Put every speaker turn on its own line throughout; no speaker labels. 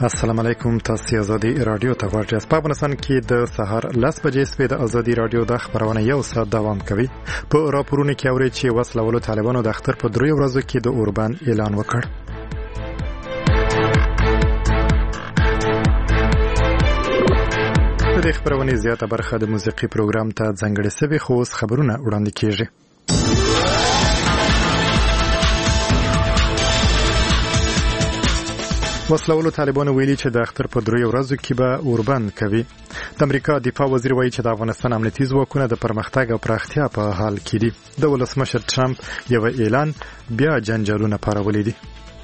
السلام علیکم. تاسو آزادي رادیو ته ورجاست. په افغانستان کې د سهار 10 بجې سوي د آزادي رادیو د خبرونه یو ساعت دوام کوي. په راپورونو کې اوري چې وسلوالو طالبانو د اختر په 3 ورځو کې د اوربان اعلان وکړ. د خبرونې زیاته برخه د موسیقي پروګرام ته ځانګړې سوي خو اوس خبرونه وړاندې کیږي. وسلوالو طالبانو ویلي چې د اختر په 3 ورځو کې به اوربان کوي. د امریکا دفاع وزیر وایي چې د افغانستان امنیتي ځواکونه د پرمختګ او پراختیا په حال کې دي. د ولسمشر ټرمپ یو اعلان بیا جنجالونه پارولي دي.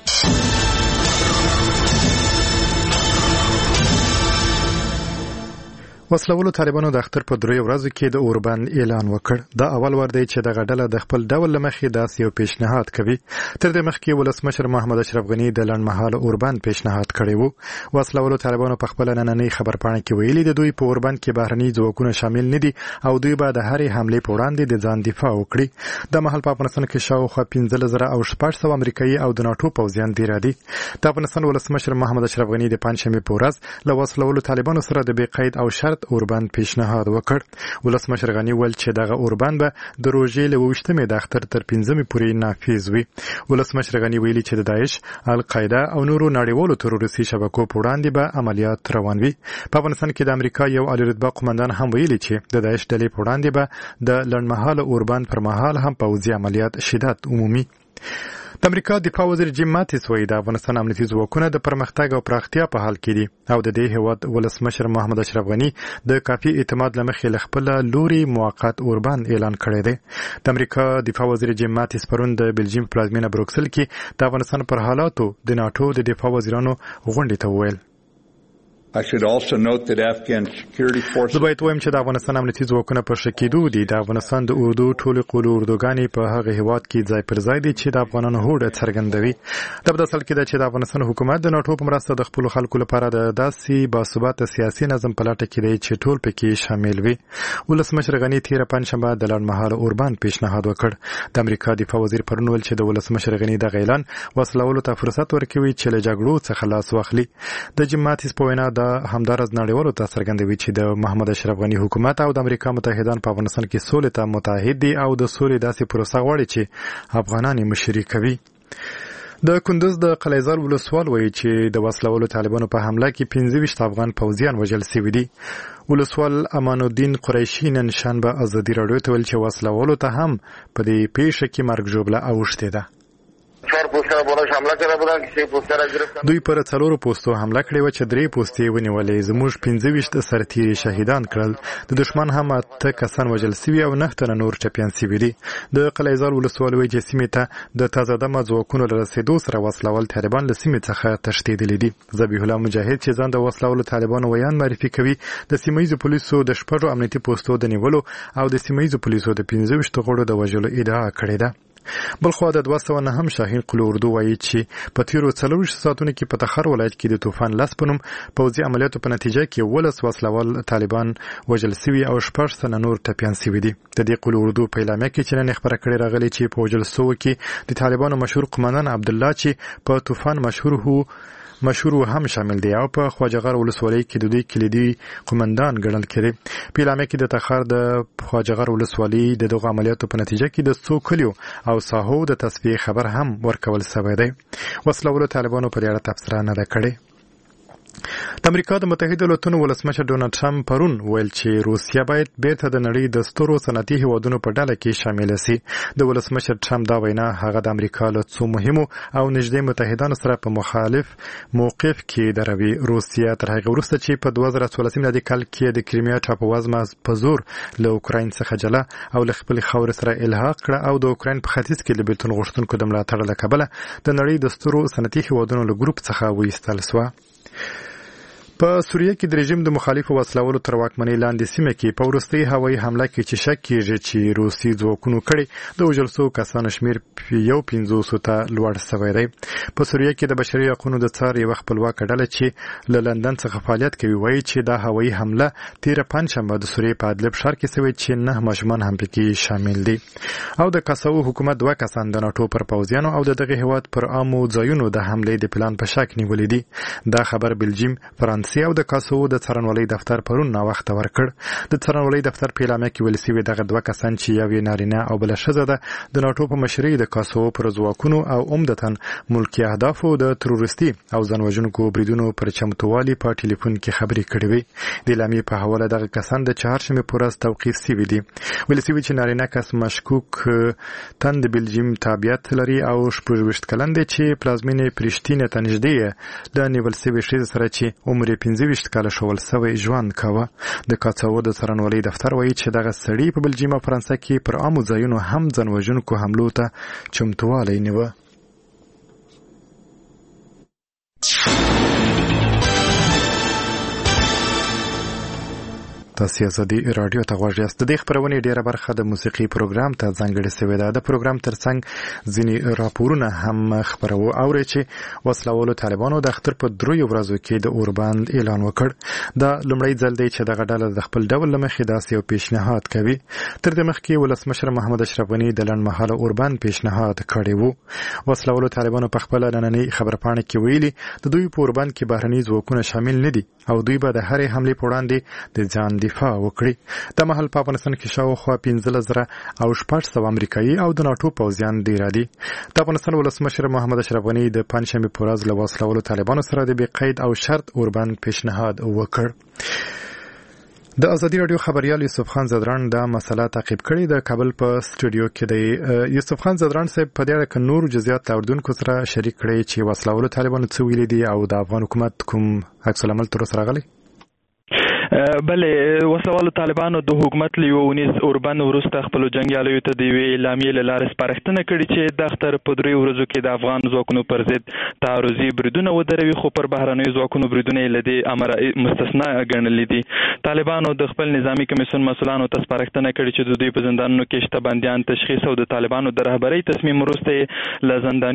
وسلوالو طالبانو د اختر په 3 ورځو کې د اوربان اعلان وکړ. دا اول ور دی چې د غډله د خپل ډول لمخې داس یو پیشنهاد کوي. تر دې مخکې ولسمشر محمد اشرف غنی د لنډمهاله اوربان پیشنهاد کړی وو. وسلوالو طالبانو په خپل نننۍ خبرپاڼه کې ویلي د دوی په اوربان کې بهرني ځواکونه شامل نه دي او دوی به د هرې حملې په وړاندې د ځان دفاع وکړي. د مهال په افغانستان کې شاوخوا 15,600 امریکایي او د ناتو پوځیان دي را دي. د افغانستان ولسمشر محمد اشرف غنی د پنځشنبه په ورځ له وسلوالو طالبانو سره د بې قید او شرط اوربان پیشنهاد وکړ. ولسمشر غنی ول چې دغه اوربان به د روژې له 28مې د اختر تر 5مې پورې نافذ وي. ولسمشر غنی ویلي چې د داعش، القاعده او نورو نړیوالو تروریستي شبکو په وړاندې به عملیات روان وي. په افغانستان کې د امریکا یو عالی رتبه قومندان هم ویلي چې د داعش ډلې په وړاندې به د لنډمهاله اوربان پر مهال هم پوځي عملیات شدت عمومي. د امریکا دفاع وزیر جیم ماتیس وایي د افغانستان امنیتي ځواکونه د پرمختګ او پراختیا په حال کې دي او د دې هیواد ولسمشر محمد اشرف غنی د کافي اعتماد لمخې له خپل لوري موقت اوربان اعلان کړی دی. د امریکا دفاع وزیر جیم ماتیس پرون د بلجیم پلازمینه بروکسل کې د افغانستان پر حالاتو د ناتو د دفاع وزیرانو غونډې ته وویل.
I should also note that Afghan security forces
زه باید وایم چې د افغانستان امنیتي ځواکونه په شکیدو دي. د افغانستان د اردو ټولې قولو اردوګانې په هغه هیواد کې ځای پر ځای دي چې د افغانانو هوډ څرګندوي. دا په اصل کې ده چې د افغانستان حکومت د ناتو په مرسته د خپل خلکو لپاره د داسې باثباته سیاسي نظم په لټه کې دی چې ټول پکې شامل وي. ولسمشر غنی تیر پنځشنبه د لنډمهاله اوربان پیشنهاد وکړ. د امریکا دفاع وزیر پرون ویل چې د ولسمشر غنی د اعلان وسلوالو ته فرصت ورکوي چې له جګړو څخه لاس واخلي. د جیم ماتیس په وینا د همدارس نړیوالو ته څرګندوي چې د محمد اشرف غنی حکومت او د امریکا متحدان په افغانستان کې سولې ته متحد دي او د سولې داسې پروسه غواړي چې افغانان یې مشري کوي. د کندوز د قلعه‌زال ولسوال وایي چې د وسلوالو طالبانو په حمله کې 25 افغان پوځیان وژل شوي دي. ولسوال امان الدین قریشي نن شنبه آزادي رادیو ته ویل چې وسلوالو ته هم په دې پیښه کې مرګ ژوبله اوښتې ده. دوی پر 4 پوستو حمله کړې و چې 3 پوستې ونیولې. زموږ 25 سرتیري شهیدان کړل. د دشمن هم 8 کسان وژل شوي او 9 تنه نور ټپیان شوي دي. د قلعه‌زال ولسوال وایي چې سیمې ته د تازه دمه ځواکونو له رسېدو سره وسلوال طالبان له سیمې څخه تښتېدلي دي. ذبیح الله مجاهد چې ځان د وسلوالو طالبانو ویان معرفي کوي د سیمه‌ییزو پولیسو د 6 امنیتي پوستو د نیولو او د سیمه‌ییزو پولیسو د 15 غړو د وژلو ادعا کړې ده. بلخوا د 209 هم شاهین قلو اردو وایي چې په تیرو 40 ساعتونو کې په تخار ولایت کې د طوفان لاس په نوم پوځي عملیاتو په نتیجه کې 11 وسلوال طالبان وژل شوي او 6 تنه نور ټپیان شوي دي. د دې قلو اردو په اعلامیه کې چې نن خبره کړې راغلي چې په وژل شوو کې د طالبانو مشهور قومندان عبدالله چې په طوفان مشهور هم شامل دی او په خواجهغر ولسوالۍ کې د دوی کلیدي قومندان ګڼل کېږي. په اعلامیه کې د تخار د خواجهغر ولسوالۍ د دغه عملیاتو په نتیجه کې د څو کلیو او ساحو د تصفیې خبر هم ورکول شوی دی. وسلوالو طالبانو په دې اړه تبصره نه ده کړې. د امریکا د متحده ایالاتو ولسمشر ډونالد ټرمپ پرون ویل چې روسیه باید بیرته د نړۍ د سترو صنعتي هیوادونو په ډله کې شامل شي. د ولسمشر ټرمپ دا وینا هغه د امریکا له څو مهمو او نږدې متحدانو سره په مخالف موقف کې دروي. روسیه تر هغه وروسته چې په 2014 میلادي کال کې د کریمیا ټاپووزمه په زور له اوکراین څخه جلا او له خپل خاورې سره الحاق کړه او د اوکراین په ختیځ کې د بیلتون غوښتونکو د ملاتړ له کبله د نړۍ د سترو صنعتي هیوادونو له ګروپ څخه وایستل شوه. په سوریه کې د رژیم د مخالفو وسلوالو تر واکمنۍ لاندې سیمه کې په وروستۍ هوایي حمله کې چې شک کېږي چې روسي ځواکونو کړې د وژل شوو کسانو شمېر 50 ته لوړ شوی دی. په سوریه کې د بشري حقوقو د څار یوه خپلواکه ډله چې له لندن څخه فعالیت کوي وایي چې دا هوایي حمله تېره پنجشنبه د سوریې په ادلب ښار کې شوې چې 9 ماشومان هم پکې شامل دي. او د کاساو حکومت 2 کسان د ناټو پر پوځیانو او دغه هیواد پر عامو ځایونو د حملې د پلان په شک نیولې دي. دا خبر بلجیم، فرانسې او د کاساو د څارنوالۍ دفتر پرون ناوخته ورکړ. د څارنوالۍ دفتر په اعلامیه کې ویل شوي دغه 2 کسان چې یو یې نارینه او بله ښځه ده د ناټو په مشرۍ د کاساو پر ځواکونو او عمدتاً ملکي اهدافو د تروریستي او ځانوژونکو بریدونو پر چمتووالي په ټلیفون کې خبرې کړې وې. د اعلامیې په حواله دغه کسان د چهارشنبې په ورځ توقیف شوي دي. ویل شوي چې نارینه کس مشکوک تن د بلجیم تابعیت لري او 26 کلن دی چې پلازمینې پرشتینې ته نږدې د نیول شوې ښځې سره چې عمر یې 15 کاله ښوول شوی ژوند کاوه. د کاساو د څارنوالۍ دفتر وایي چې دغه سړي په بلجیم او فرانسه کې پر عامو ځایونو هم ځانوژونکو حملو ته چمتووالی نیوه. تاسو ازادي رادیو ته غوږ یاست. د دې خبرونې ډیره برخه د موسیقي پروګرام ته ځانګړې شوې ده. د پروګرام ترڅنګ ځینې راپورونه هم خبرو اوري چې وسلوالو طالبانو د اختر په 3 ورځو کې د اوربند اعلان وکړ. دا لومړی ځل دی چې دغه ډله د خپل ډول لمخې داسې یو پیشنهاد کوي. تر دې مخکې ولسمشر محمد اشرف غني د لنډمهاله اوربند پیشنهاد کړی و. وسلوالو طالبانو په خپل نننۍ خبرپاڼه کې ویلي د دوی په اوربند کې بهرني ځواکونه شامل نه دي او دوی به د هرې حملې په وړاندې د ځان دفاع وکړي. د مهال په افغانستان کې شاوخوا 15,000 او 600 امریکایي او د ناټو پوځیان ډیر دي. د افغانستان ولسمشر محمد اشرف غني د پنجشنبې په ورځ له وسلوالو طالبانو سره د بې قید او شرط اوربند پیشنهاد وکړ. د ازادي رادیو خبريال یوسف خان زدران دا مسله تعقیب کړي. د کابل په سټوډیو کې دی. یوسف خان زدران صاحب په دې اړه کې نور جزئیات اوردونکو سره شریک کړي چې وسلوالو طالبانو څه ویلي دي او د افغان حکومت کوم عکس العمل تر اوسه راغلی.
بلې وسوالو طالبانو د حکومت له 19 اوربند وروسته خپل جنگیالیو ته د اعلامیې له لارې سپارښتنه کړې چې د اختر په 3 ورځو کې د افغان ځواکونو پر ضد تعرضي بریدونه ودروي، خو پر بهرنیو ځواکونو بریدونه له دې امر مستثنا ګڼلي دي. طالبانو د خپل نظامی کمیسیون مسؤلانو ته سپارښتنه کړې چې د دوی په زندانونو کې شته بندیان تشخیص او د طالبانو د رهبرۍ تصمیم وروسته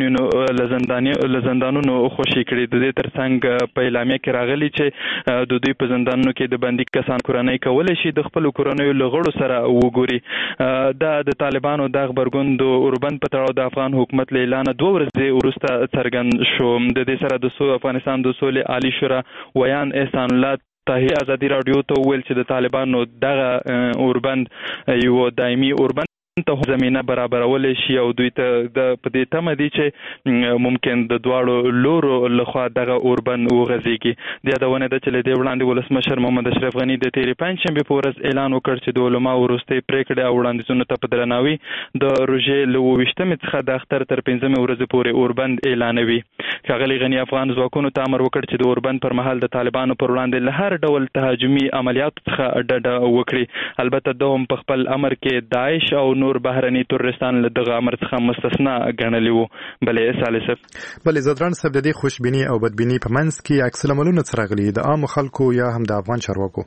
له زندانونو خوشي کړي. د دې ترڅنګ په اعلامیه کې راغلي چې د دوی په زندانونو کې د بندي کسان کورنۍ کولای شي د خپل کورنۍ له غړو سره وګوري. د طالبانو د خبرګون د اوربند په تړاو د افغان حکومت له اعلان 2 ورځې وروسته څرګند شو. د دې سره د افغانستان د سولې عالی شورا ویان احسان الله طاهی ازادي رادیو ته ویل چې د طالبانو دغه اوربند یو دایمي اوربند ته زمينه برابرول شي او دوی ته د پدې تمه دي چې ممکن د دواړو لورو لخوا دغه اوربند وغځيږي. د یادونه ده چې له دې وړاندې ولسمشر محمد اشرف غني د تیرې پنجشنبې په ورځ اعلان وکړ چې د علماء وروستي پریکړې او وړاندیزونو ته په درناوي د روژې له 28مې څخه د اختر تر 15مې ورځې پورې اوربند اعلانوي. ښاغلي غني افغان ځواکونو ته امر وکړ چې د اوربند پر مهال د طالبانو پر وړاندې له هر ډول تهاجمي عملیاتو څخه ډډه وکړي. البته د هم په خپل امر کې داعش او نور بهرني تروریستان له دغه امر څخه مستثنا ګڼلي وو. بلې سالسف
بلې زدران صاحب د دې خوشبینی او بدبینی په منځ کې عکس العملونه څرګلي د عام خلکو یا هم د افغان چارواکو.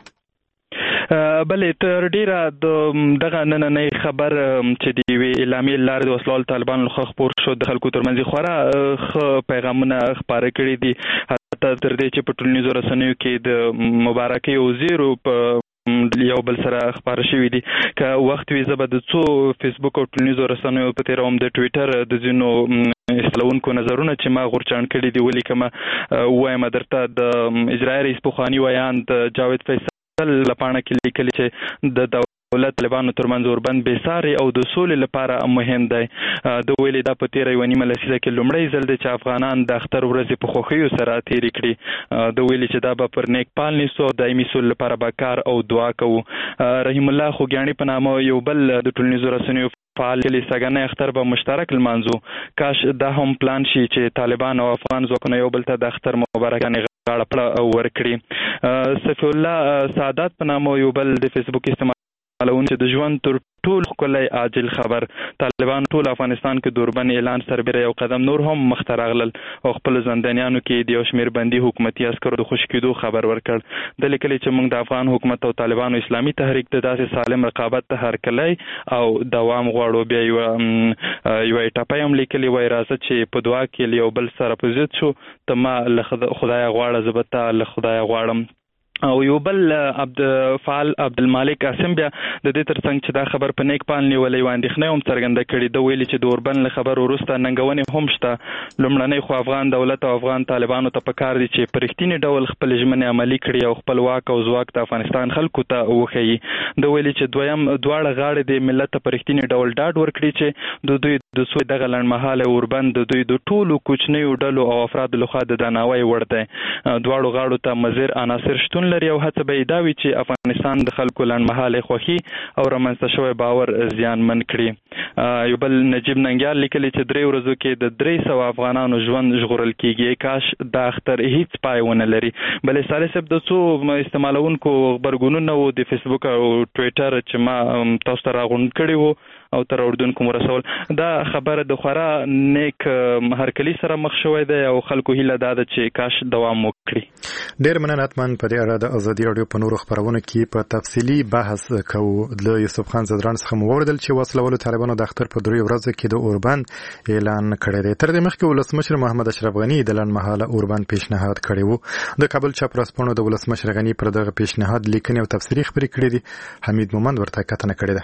بلې تر ډیره دغه نننۍ خبر چې دی وی اعلامیې لارې د وسلوال طالبان له خبر شو د خلکو ترمنځ خورا پیغامونه خبرې کړې دي. حتی تر دې چې په ټولنیزو رسنیو کې د مبارکي وزیرو په یو بل سره خبر شوې دي. که وخت وي زبر د څو فیسبوک او ټولنیزو رسنیو په تیر هم د ټوئیټر د ځینو اصلاحونکو نظرونه چې ما غورچاڼ کړي دي ولیکم وایم درته د اجرایي رئیس پخوانی ویان د جاوید فیصل لپاره کې لیکلي چې د دولت طالبانو ترمنځ اوربند بېساري او د سولې لپاره مهم دی. د ویلي دا په تیره 1 لسیزه کې لومړی ځل دی چې افغانان د اختر ورځې په خوښیو سره تیرې کړي. د ویلي چې دا به پر نیک پال نیسو او دایمي سولې لپاره به کار او دعا کوو. رحیم الله خوږیاڼي په نامه یو بل د ټولنیزو رسنیو فعال سګنې اختر به مشترک لمانځو. کاش دا هم پلان شي چې طالبان او افغان ځواکونه یو بل ته د اختر مبارکانه غاړه پړه ورکړي. صفی الله سعادت په نامه یو بل د فیسبوک استعمال چې د ژوند تر ټول ښکلی عاجل خبر. طالبان ټول افغانستان کې دوربند اعلان سربېره یو قدم نور هم مخته راغلل او خپل زندانیانو کې د یو شمېر بندي حکومتي عسکرو د خوشي کېدو خبر ورکړ. د لیکلي چې موږ د افغان حکومت او طالبانو اسلامي تحریک د داسې سالم رقابت هرکلی او دوام غواړو. بیا یو ټاپه هم لیکلي وای راځه چې په دعا کې یو بل سره په ضد شو، ته ما له خدای غواړه زه به تا له خدای غواړم. او یو بل فعال عبدالمالک قاسم بیا د دې ترڅنګ چې دا خبر په نیک پال نیولې و اندېښنه هم څرګنده کړې ده. ویلي چې د اوربند له خبر وروسته ننګونې هم شته. لومړنۍ خو افغان دولت او افغان طالبانو ته پکار دي چې په رښتینې ډول خپل ژمنې عملي کړي او خپل واک او ځواک د افغانستان خلکو ته وښيي. د ویلي چې دواړه غاړې د ملت ته په رښتینې ډول ډاډ ورکړي چې د دوی د سوی دغه لنډمهاله اوربند د دوی د ټولو کوچنیو ډلو او افرادو لخوا د درناوي وړ دی. دواړو غاړو ته مضر عناصر شتون لري او هڅه به دا وي چې افغانستان د خلکو لنډمهاله خوښي او رامنځته شوی باور زیانمن کړي. یو بل نجیب ننګیال لیکلي چې 3 ورځو کې د 300 افغانانو ژوند ژغورل کیږي. کاش دا اختر هیڅ پای ونه لري. بلې سالي صاحب د څو استعمالونکو خبرګونونه وو د فیسبوک او ټویټر چې ما تاسو ته راغونډ کړي وو او تر اوردونکو مرسول. دا خبره د خورا نیک هرکلی سره مخ شوی دی او خلکو هیله ده چې کاش دوام وکړي.
ډیر مننه اتمن. په دې اړه د ازادي راډیو په نورو خبرونو کې په تفصیلی بحث کوو. د یوسف خان زدران څخه مو اوریدل چې وسلوالو طالبانو د اختر په 3 ورځو کې د اوربند اعلان کړی دی. تر دې مخکې ولسمشر محمد اشرف غنی د لنډمهاله اوربند پیشنهاد کړی وو. د کابل چاپراسپانو د ولسمشر غنی پر دغه پیشنهاد لیکنې او تفسیری خبرې کړې دي. حمید مومند ورته کتنه کړې ده.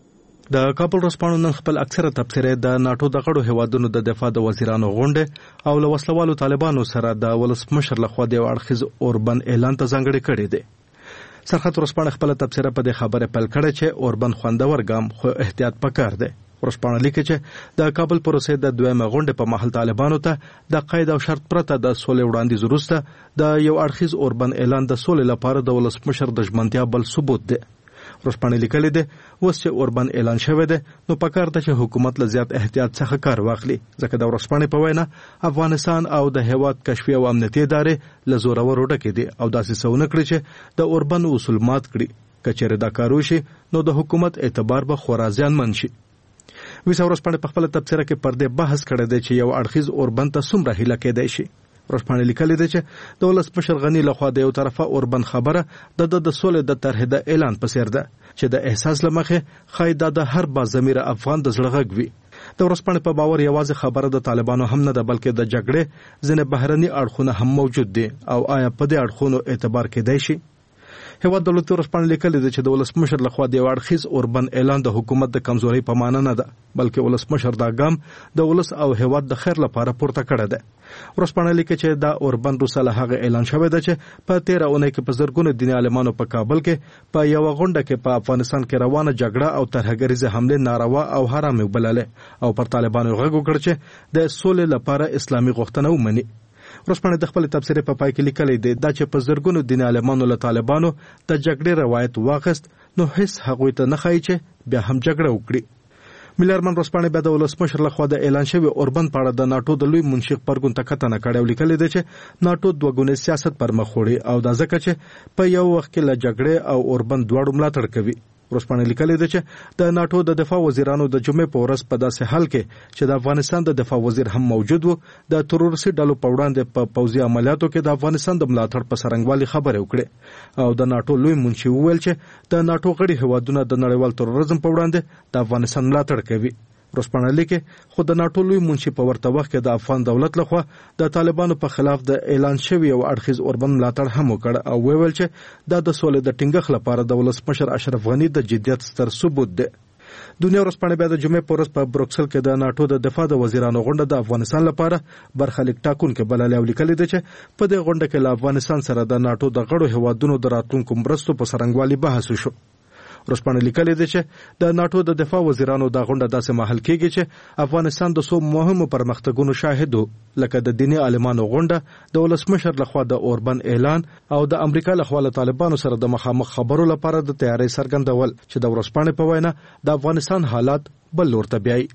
د کابل ورځپاڼو نن خپل اکثره تبصرې د ناتو د غړو هیوادونو د دفاع د وزیرانو غونډه او له وسلوالو طالبانو سره د ولسمشر لخوا د اړخیز اوربند اعلان ته ځانګړي کړي دي. سرحد ورځپاڼه خپل تبصره په دې خبره پیل کړې چې اوربند خوندور ګام خو احتیاط پکار دی. ورځپاڼه لیکي چې د کابل پروسې د دویمه غونډه په محل طالبانو ته د قید او شرط پرته د سولې وړاندیز وروسته د یو اړخیز اوربند اعلان د سولې لپاره د ولسمشر د ژمنتیا بل ثبوت دی. ورځپاڼه لیکلي ده اوس چې اوربند اعلان شوی دی نو پکار ده چې حکومت له زیات احتیاط څخه کار واخلي، ځکه د ورځپاڼې په وینا افغانستان او د هیواد کشفي او امنیتي ادارې له زورور ډکې دي او داسې څه ونه کړي چې د اوربند اصول مات کړي. که چېرې دا کار وشي نو د حکومت اعتبار به خورا زیانمن شي. ویسا ورځپاڼه په خپل تبصره کې پر دې بحث کړی دی چې یو اړخیز اوربند ته څومره هیله کېدای شي. ورځپاڼه لیکلي ده چې د ولسمشر غنی لخوا د یو طرفه اوربند خبره د سولې د طرحې د اعلان په څیر ده چې د احساس له مخې ښایي دا د هر باضمیره افغان د زړه غږ وي. د ورځپاڼې په باور یوازې خبره د طالبانو هم نه ده بلکې د جګړې ځینې بهرني اړخونه هم موجود دي او آیا په دې اړخونو اعتبار کېدای شي؟ هیواد دولتي ورځپاڼه لیکلي ده چې د ولسمشر لخوا د یو اړخیز اوربند اعلان د حکومت د کمزورۍ په معنا نه ده بلکې ولسمشر دا ګام د ولس او هیواد د خیر لپاره پورته کړی ده. ورځپاڼه لیکي چې دا اوربند وروسته له هغه اعلان شوی ده چې په 13 اونۍ کې په زرګونو دیني عالمانو په کابل کې په یو غونډه کې په افغانستان کې روانه جګړه او ترهګریزه حمله ناروا او حرام وبللې او پر طالبانو غږ وکړ چې د سولې لپاره اسلامي غوښتنه ومني. ورځپاڼه د خپل تبصرې په پای کې لیکلي دی دا چې په زرګونو دیني عالمانو له طالبانو د جګړې روایت واخیست نو هیڅ هغوی ته نه ښایي چې بیا هم جګړه وکړي. ملي ارمان ورځپاڼه بیا د ولسمشر لخوا د اعلان شوی اوربند په اړه د ناټو د لوی منشي خبرګون ته کتنه کړې او لیکلي دی چې ناټو دوه ګونی سیاست پر مخ وړي او دا ځکه چې په یو وخت کې له جګړې او اوربند دواړو ملاتړ کوي. ورځپاڼه لیکلي ده چې د ناټو د دفاع وزیرانو د جمعې په ورځ په داسې حال کې چې د افغانستان د دفاع وزیر هم موجود وو د تروریستي ډلو په وړاندې په پوځي عملیاتو کې د افغانستان د ملاتړ په څرنګوالي خبرې وکړې او د ناټو لوی منشي وویل چې د ناټو غړي هیوادونه د نړیوال تروریزم په وړاندې د افغانستان ملاتړ کوي. ورځپاڼه لیکي خو د ناټو لوی منشي په ورته وخت کې د افغان دولت لخوا د طالبانو په خلاف د اعلان شوی او اړخیز اوربند ملاتړ هم وکړ او ویل چې دا د سولې د ټینګښت لپاره د ولسمشر اشرف غنی د جدیت ستر ثبوت دی. دنیا ورځپاڼه بیا د جمعې په ورځ په بروکسل کې د ناټو د دفاع د وزیرانو غونډه د افغانستان لپاره برخلیک ټاکونکې بللې او لیکلي ده چې په دې غونډه کې له افغانستان سره د ناټو د غړو هیوادونو د راتلونکو مرستو په څرنګوالي بحث وشو. ورځپاڼه لیکلي ده چې د ناټو د دفاع وزیرانو د غونډه داسې مهال کېږي چې افغانستان د څو مهمو پرمختګونو شاهد و لکه د دیني عالمانو غونډه د ولسمشر لخوا د اوربند اعلان او د امریکا لخوا له طالبانو سره د مخامخ خبرو لپاره د تیاری څرګندول چې د ورځپاڼې په وینا د افغانستان حالات بل لور ته بیایي.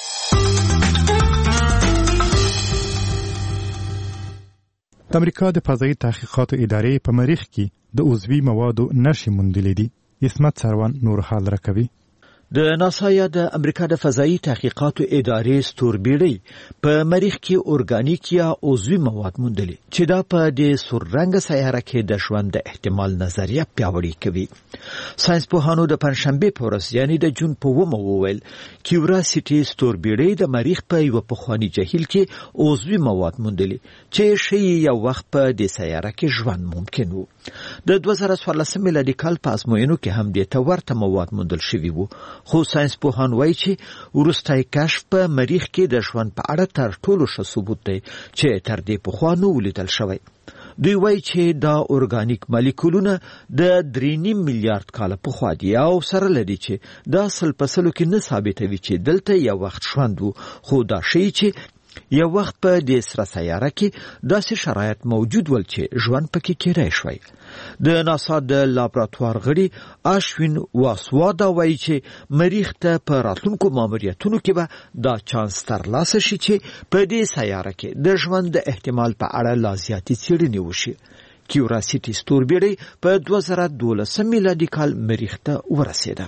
د امریکا د فضایي تحقیقاتو ادارې په مریخ کې د عضوي موادو نښې موندلې دي. اسمت سروان نور حال راکوي.
د ناسا یا د امریکا د فضایي تحقیقاتو ادارې ستوربیړۍ په مریخ کې اورګانیک یا عضوي مواد موندلي چې دا په د سور رنګ سیاره کې د ژوند د احتمال نظریه پیاوړې کوي. ساينس پوهانو د پنځشنبه په ورځ یعنی د جون په 9 وویل کیوراسيټي ستوربیړۍ د مریخ په یو پخوانی جهیل کې عضوي مواد موندلي چې شی یو وخت په د سیاره کې ژوند ممکن وو. د 2014 میلادي کال په ازموینو کې هم د تورته مواد موندل شوي وو. خو ساينس پوهان وایي چې وروستي کشف په مریخ کې د ژوند په اړه تر ټولو ښه ثبوت دی چې تر دې پخوا نه ولیدل شوی. دوی وایي چې دا اورګانیک مالیکولونه د 3.5 میلیارډ کاله پخوا دي او سره لري چې دا اصل په سلو کې نه ثابتوي چې دلته یو وخت ژوند وو، خو دا شی چې یو وخت په دې سره سیاره کې داسې شرایط موجود ول چې ژوند پکې کېدای شوی. د ناسا د لابراتوار غړي اشوین واسوادا وایي چې مریخ ته په راتلونکو ماموریتونو کې به دا چانس ترلاسه شي چې په دې سیاره کې د ژوند د احتمال په اړه لا زیاتې څېړنې وشي. کیوراسيټي ستوربیړۍ په 2012 میلادي کال مریخ ته ورسېده.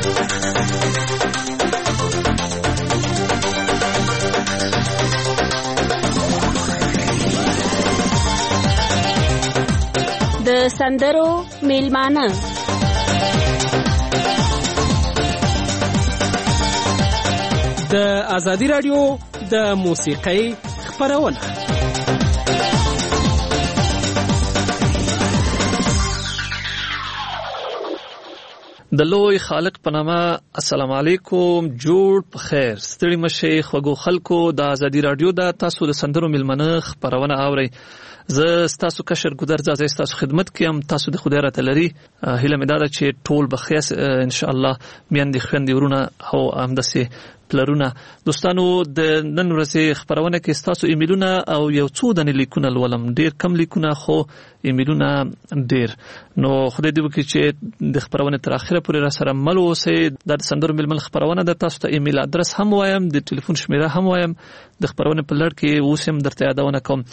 د سندرو میلمانه
د ازادي رادیو د موسیقۍ خبرونه. د لوی خالق په نامه السلام علیکم، جوړ په خیر، ستړي مشي خوږو خلکو. د ازادي رادیو د تاسو د سندرو میلمانه خبرونه اورئ. زه ستاسو کشر ګودر زازه ستاسو خدمت کوم. تاسو د خدای راته لري هیله مې ده چې ټول بخیس ان شاء الله میاندې خويندې ورونه او همداسې پلرونه. دوستانو د نن ورځې خبرونه کې ستاسو ایمیلونه او یو څو دنې لیکونه لولم، ډیر کم لیکونه خو ایمیلونه ډیر. نو خدای دې وکړي چې د خبرونه تر اخره پورې را سره مل اوسئ. د سندرو ململ خبرونه د تاسو ته ایمیل ادرس هم وایم، د ټلیفون شمیره هم وایم. د خبرونه په لړ کې اوس هم درته یادونه کوم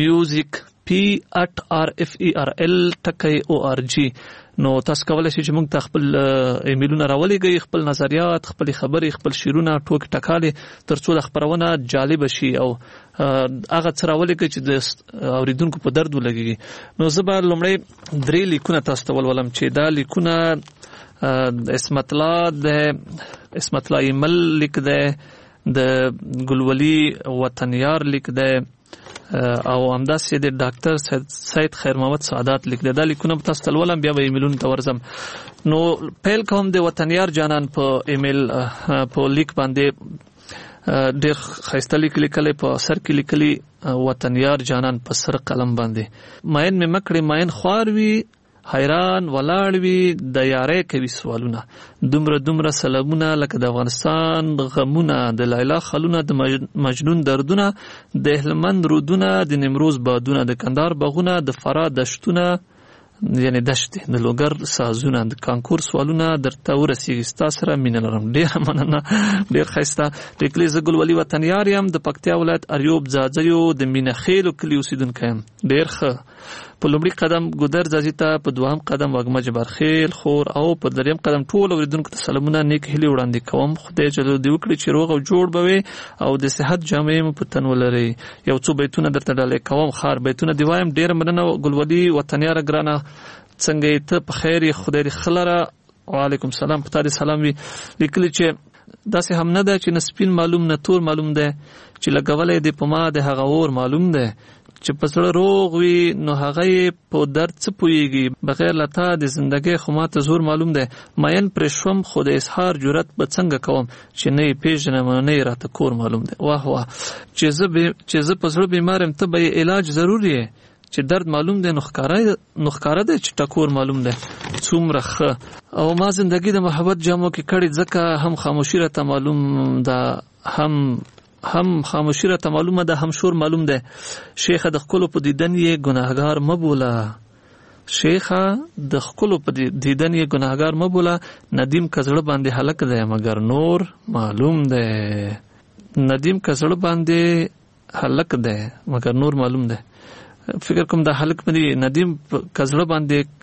music@rferl.org. نو تاسو کولای شئ چې موږ ته خپل ایمیلونه راولېږئ، خپل نظریات، خپل خبرې، خپل شعرونه، ټوکې ټکالې، ترڅو د خبرونه جالب شي او هغه څه راولېږئ چې د اوریدونکو په درد ولګي. نو زه به لومړی 3 لیکونه تاسو ته ولولم چې دا لیکونه اسمت الله ایمل لیک ده، د ګلولي وطنیار لیک ده او همداسې د ډاکټر سید خیر محمد سعادت لیک ده. دا لیکونه تاسو ته ولولم، بیا به ایمیلونو ته ورځم. نو پیل کوم د وطنیار جانان په ایمیل په لیک باندې. ډېر ښایسته لیک لیکلی، په سر کې لیکلی وطنیار جانان په سر قلم باندې. ماین مې مکړې ماین خوار وي، حیران ولاړ وي، د یارۍ کوي سوالونه، دومره سلامونه لکه د افغانستان غمونه، د لیلا خلونه، د مجنون دردونه، د هلمند رودونه، د نیمروز بادونه، د کندهار باغونه، د فراه دشتونه یعنی دشتې، د لوګر سازونه، د کانکور سوالونه درته ورسیږي. ستا سره مینه لرم. ډېره مننه، ډېر ښایسته لیکلی. زه ګلولي وطنیار یم، د پکتیا ولایت اریوب ځاځیو د مینه خیلو کلي اوسیدونکی یم. ډېر ښه. په لومړي قدم ګودر ځاځي ته، په دوهم قدم وږمه جبارخیل خور او په دریم قدم ټول اوریدونکو ته سلامونه، نیک هیلې وړاندې کوم. خدای جل دې وکړي چې روغ او جوړ به وي او د صحت جامې مو په تن ولري. یو څو بیتونه درته ډالۍ کوم، خار بیتونه دی وایم. ډېره مننه ګلولي وطنیار ګرانه، څنګه ته په خیر؟ خدای دې خلره. وعلیکم السلام. په تا دې سلام وي. لیکلی چې داسې هم نه ده چې نه سپین معلوم نه تور معلوم ده، چې لګولې دې په ما د هغه اور معلوم ده، چې په زړه روغ وي نو هغه په درد څه پوهیږي. بغیر له تا د زندګۍ خو ماته زور معلوم دی. ماین پرې شوم خو د اظهار جرأت به څنګه کوم چې نه یې پیژنم نه یې راته کور معلوم دی. واه واه، چې زه په زړه بیمار یم، ته به یې علاج ضروري یې. چې درد معلوم دی نو ښکاره دی چې ټکور معلوم دی. څومره ښه. او ما زندګي د محبت جامو کې کړې، ځکه هم خاموشي راته معلوم ده، هم خاموشي راته معلومه ده، هم شور معلوم ده. شیخه د خپلو په دیدن یې ګناهګار مبوله، شیخه د خپلو په دیدن یې ګناهګار مبوله. ندیم کزړه باندې هلک ده مگر نور معلوم ده. ندیم کزړه باندې هلک ده مگر نور معلوم ده. فکر کوم د هلک باندې ندیم کزړه باندې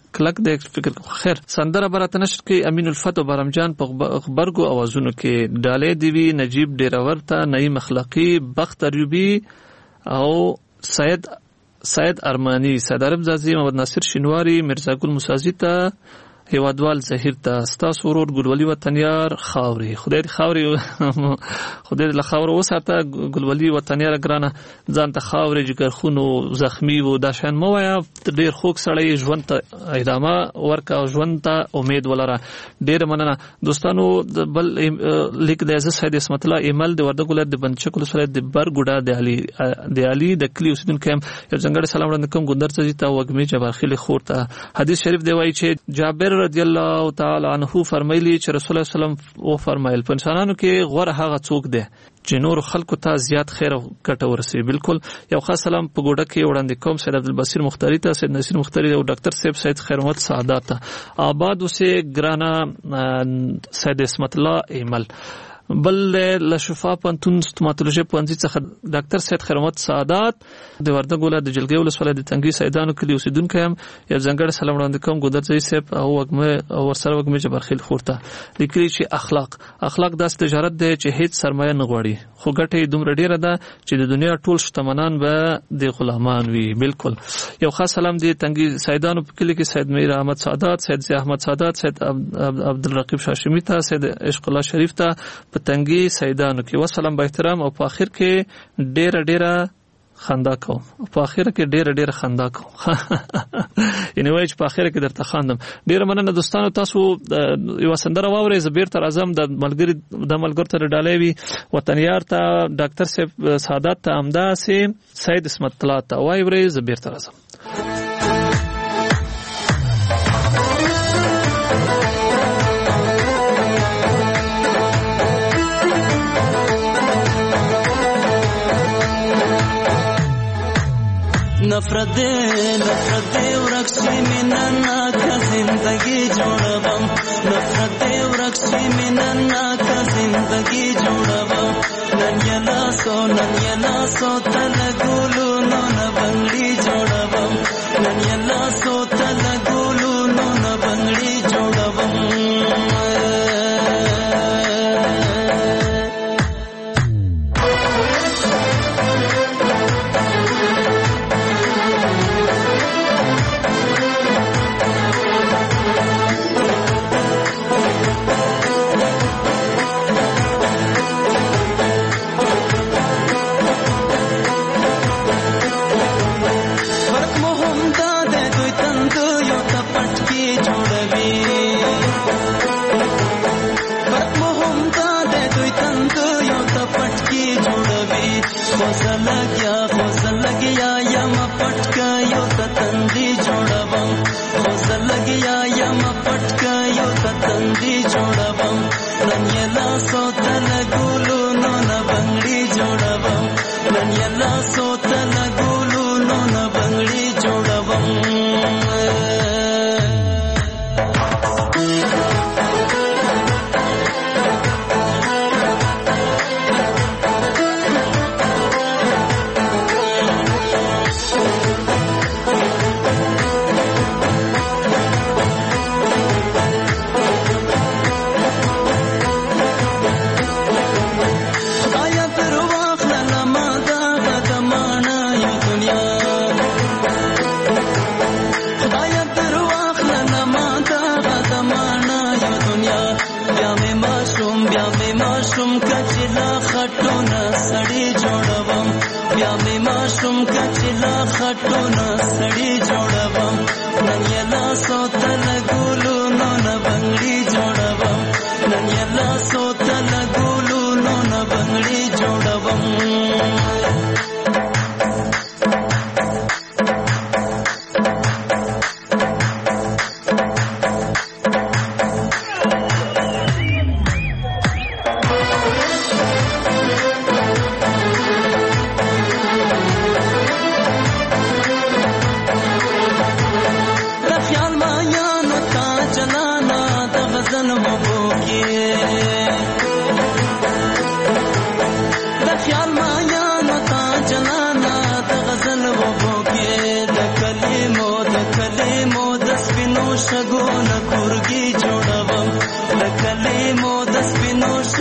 کلک د فکر خیر سندره برات نشر کې امین الفتح برمجان په خبرګو اوازونو کې ډالې دیوی نجیب ډیرور ته نعیم اخلاقی بخت ایوبی او سید ارمانی سید عرب زازی محمد ناصر شینواری مرزا ګل موسازی ته هیوادوال زهیر ته ستاسو ورور ګلولي وطنیار خاوري خدای دې خاوري خدای دې له خاور وساته ګلولي وطنیار ګرانه ځان ته خاوري جګر خونو زخمی وو دا شان مو وایا ډیر خوږ سړی ژوند ته ادامه ورکا ژوند ته امید ولره ډیر مننه دوستانو بل لیک د عزت سید اسمت الله ایمل د وردګ ولایت د بنچکل سره د برګوډا د علي د کلی اوسیدونکو یو څنګه سلام وړاندې کوم ګندر ته تا وګمی جبارخیل خورته حدیث شریف دی وایي چې جابر رضی الله تعالی عنہ فرمایلی چې رسول الله صلی الله علیه وسلم او فرمایل په انسانانو کې غوره هغه څوک دی چې نور خلکو ته زیات خیر او ګټه ورسوي بالکل یو خاص سلام په ګوډه کې وړاندې کوم سید عبدالبصیر مختاری ته سید نصیر مختاری او ډاکټر صاحب سید خیر محمد سعادت آباد اوسه ګرانا سید اسمت الله ایمل بل له شفا پنتون ستوماتولوژي پوهنځي څخه ډاکټر سید خیر محمد سعادت د وردګ ولایت د جلګي ولسوالۍ د تنګي سیدانو کلی اوسیدونکو هم یو ځنګړی سلام وړاندې کوم ګودرځي صاحب او وګمه او ورسره وګمه جبرخیل خورته لیکلي چې اخلاق داس تجارت دی چې هیڅ سرمایه نه غواړي خو ګټه دومره ډیره ده چې د دنیا ټول شتمنان به د غلامان وي بالکل یو خاص سلام دی تنګي سیدانو په کلی کې سید میر احمد سعادت سید احمد سعادت سید عبدالرقیب شاشمی ته سید عشق الله شریف ته تنګي سیدانو کې وسلام با احترام او په اخر کې ډیره خندا کوم په اخر کې ډیره خندا کوم یعنی وای چې په اخر کې درته خاندم ډیره مننه دوستانو تاسو یو سندره واورئ زبیر تر اعظم د ملګر تر ډالې وی وطنیار ته ډاکټر صاحب سعادت ته امدا سي سید اسمت الله ته وای ورې زبیر تر اعظم
نفرت دے ورکشی مننا کا زندگی جوڑبم نفرت دے ورکشی مننا کا زندگی جوڑبم نن یلا سو تلگولو نو نبنگڑی جوڑبم نن یلا سو تلگولو نو نبنگڑی جوڑبم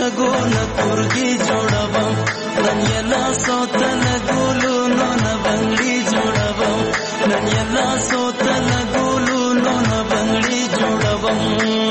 رګونه تورګي جوړوم نن یې لاسو ته لګولو نو نه بنګړي جوړوم نن یې لاسو ته لګولو نو نه بنګړي جوړوم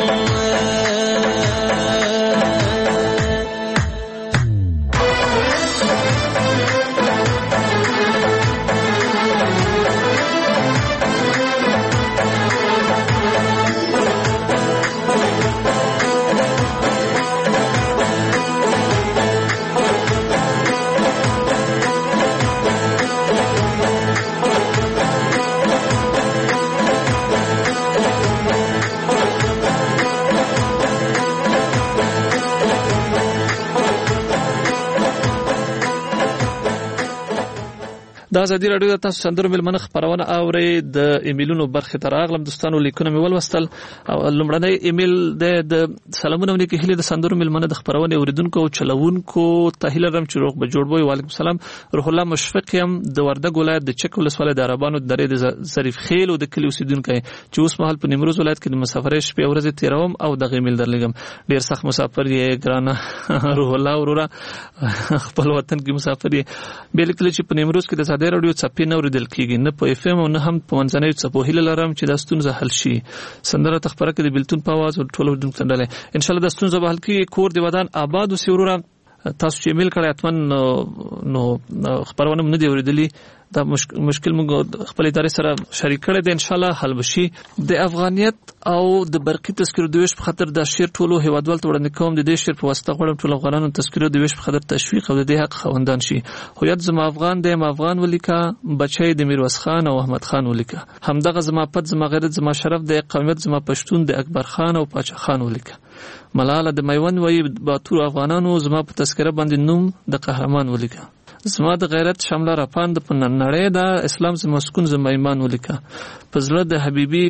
د ازادي راډیو د تاسو سندرو ملمنه خبرونه اوري د ایمیلونو برخه تر اغلم دوستانو لیکونه مې ولوستل او لمړنی ایمیل د سلامونه ونی کې د سندرو ملمنه د خبرونه اوریدونکو او چلوونکو ته هیله رم چې روغ به جوړ وي. وعلیکم السلام. روح الله مشفق یم د وردګ ولایت د چک ولسوالۍ د عربانو درې د ظریف خیل او د کلی اوسیدونکو چې اوس مهال په نیمروز ولایت کې د مسافرۍ شپې ورځې تیروم او د ایمیل درلګم. ډیر سخت مسافر یې ګرانه روح الله ورورا خپل وطن کې مسافر یې بل کله چې په نیمروز کې د ازادي راډیو چپی نه اوریدل کیږي نه په اف ام او نه هم په منځنۍ چپو هیله لرم چې د ستونزه حل شي. سندره تخبره کې د بلتون په आवाज او ټولو دونکو ډلې ان شاء الله د ستونزه به حل کیږي. کور دی ودان آباد او سیورورا تاسو چې ایمیل کړی اتمن نو خبرونه نه دی اوریدلی دا مشکل موږ خپل ادارې سره شریک کړی دی ان شاء الله حل بشي. د افغانیت او د برقي تذکرو د ویش په خاطر د شیر ټولو هیوادوال ته وړاندې کوم د دې شیر په واسطه غواړم ټول افغانانو تذکرو د ویش په خاطر تشویق او د دې حق خوندان شي. هویت زما افغان دی ما افغان ولیکا بچی د میرویس خان او احمد خان ولیکا همدغه زما پد زما غیرت زما شرف د قومیت زما پښتون د اکبر خان او پاچا خان ولیکا ملاله د میوند وی باتور افغانانو زما په تذکره باندې نوم د قهرمان ولیکا زما د غیرت شامله راپاند په نړۍ د اسلام زما سکون زما ایمان ولیکا پزړه د حبیبي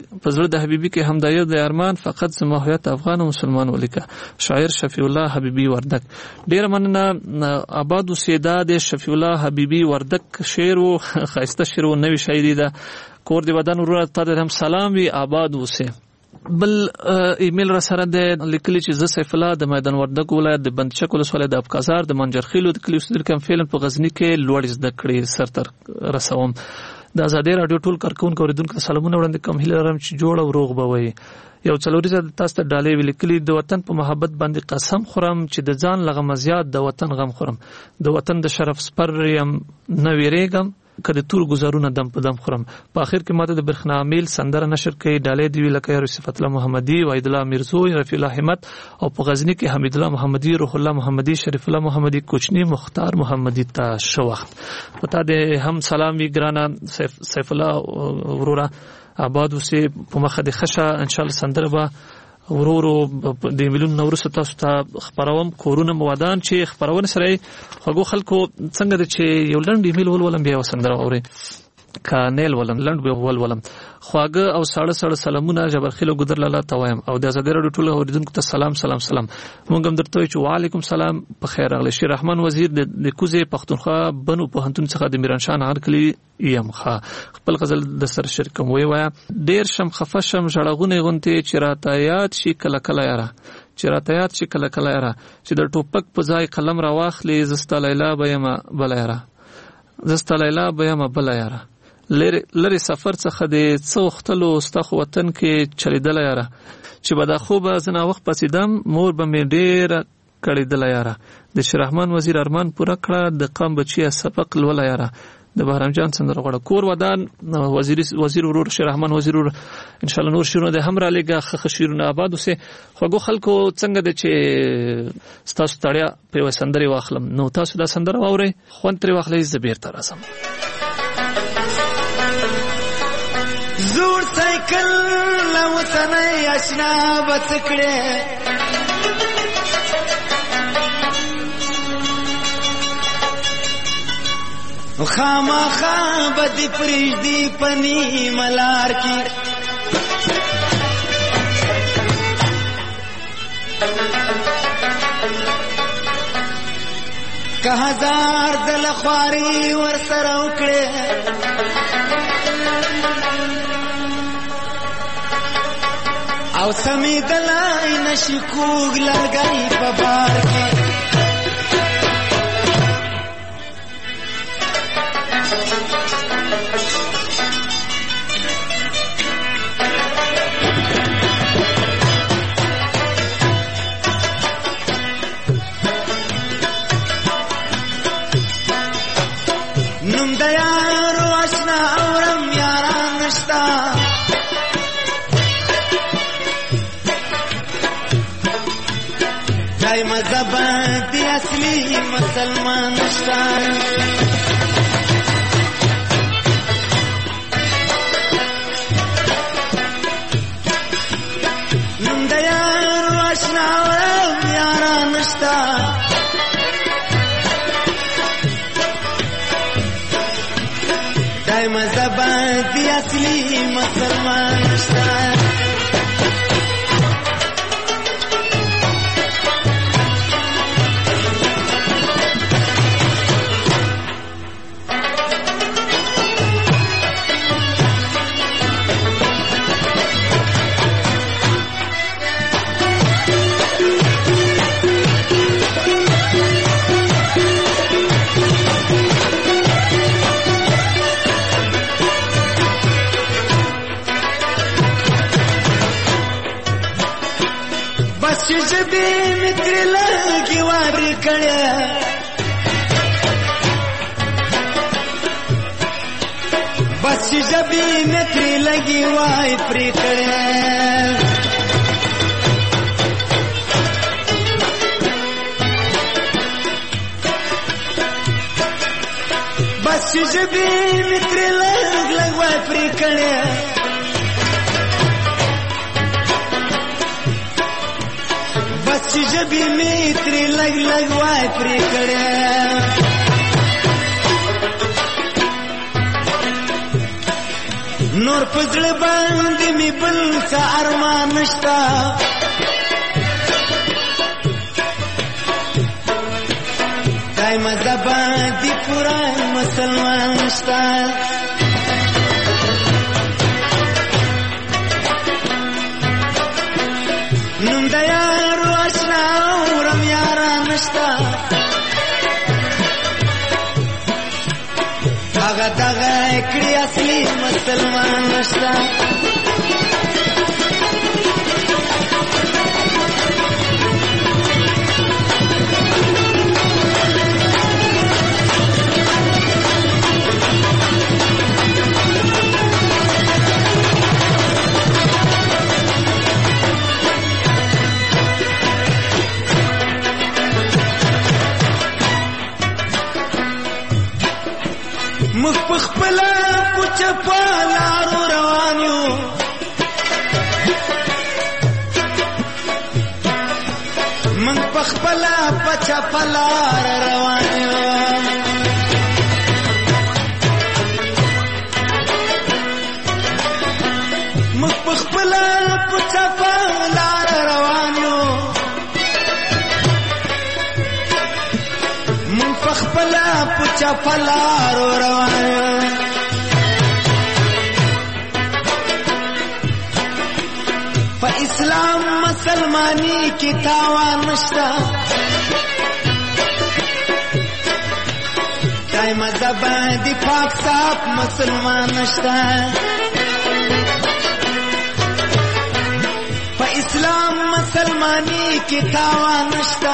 کې همدایو د ارمان فقط زما هویت افغان او مسلمان ولیکا. شاعر شفیع الله حبیبي وردک. ډیر مننه آباد اوسېدا د شفیع الله حبیبي وردک شعر او خاصه شعر او نوې شاعري ده. کور دی ودان ورور ته هم سلام وی آباد اوسه. بل ایمیل را سره د لیکلي چې ز سیف الله د میدان وردګ ولایت د بندچک ولسوالۍ د ابکازار د منجرخیلو د کلی اوسیدونکو فعلا په غزنی کې لوړ زده کړې سرتر رسوم. د ازادي راډیو ټول کارکونکو اوریدونکو سلامونه وړاندې کوم هیله لرم چې جوړ او روغ به وي. یو څلوريزه تاسو ته ډالۍ ولیکلي د وطن په محبت باندې قسم خورم چې د ځان لغم زیات د وطن غم خورم د وطن د شرف سپر یم نه ویریږم کله تور گزارونه دم په دم خورم. په اخر کې ماته د برخنا امیل سندره نشر کوي ډالۍ دی لکه یار صفت الله محمدي وحید الله میرزوی رفیع الله همت او په غزنی کې حمید الله محمدي روح الله محمدي شریف الله محمدي کوچنی مختار محمدي ته شوخت پتا د هم سلام وی ګرانا سیف الله ورورا آباد اوسه په مخه د خشه ان شاء الله سندره به ورورو د ایمیلونو نورس تاسو ته خبروم. کورونه مودان چې خبرونه سره خو خلکو څنګه د چې یو لنډ ایمیل ولولم بیا وسندره اوري کانیل ولم لند به ولولم خواګه او ساړه سلامونه جبرخیل ګدر لاله توایم او د ازادي راډیو ټول اوریدونکو ته سلام مونږ هم درته چې وعلیکم سلام په خیر راغلی. شیر رحمان وزیر د کوزه پښتونخوا بنو پوهنتون څخه د میرانشان هرکلی یم خپل غزل د سر شرکم وی ډیر شم خفشم ژړغونه غونته چې راتایات شي کله کله یاره چې د ټوپک په ځای قلم را واخلي زستا لیلا بیا یاره لری سفر څخه د څوختلو ستخ وطن کې چلیدل یاره چې بدا خوب زنا وخت پسیدم مور به می ډیر کړیدل یاره د شرحمان وزیر ارمان پورا کړه د قام بچی سبق لول یاره د بهرام جان سندره غړ کور ودان وزیر ورور شرحمان وزیر ورور ان شاء الله نور شیرونه د هم را لګه خشیرونه آباد وسه خوګو خلکو څنګه د چې ستاسو تړیا په سندري واخلم نو تاسو دا سندره واوري خوان تر واخلې زبیر تر اسم
زور سایکل لو سنې آشنا بسکړې خامخا بدی پریږدي پنی ملار کی که هزار دل خواري ور سره وکړي او سمې دلای نشي کوګ لګای په بار کې نوم د یارو آشنا اورم یاران نشتا دای مذهب دی اصلی مسلمان نشتا نوم د یارو آشنا اورم یاران نشتا دای مذهب دی اصلی مسلمان نشتا جبی متر لگی واری کڑیا بس جبی متر لگی واری پری کڑیا بس جبی متر لگ واری پری کڑیا بس جبی میتری لگ لگ وای پری کړه نور پزړ باندې می بل څه ارمان نشتا دای مذهب دی پورا مسلمان نشتا نوم د یارو آشنا اورم یاران نشتا هغه دغه کړي اصلي مسلمان نشتا مخ پخپلا پوچ پالارو روانیو من پخپلا پچ پالار روانیو مخ پخپلا پوچ پالار روانیو من پخپلا پوچ پالار روانیو په اسلام مسلمانی کی تاوان نشتا دای مذهب دی پاک صاحب مسلمان نشتا په اسلام مسلمانی کی تاوان نشتا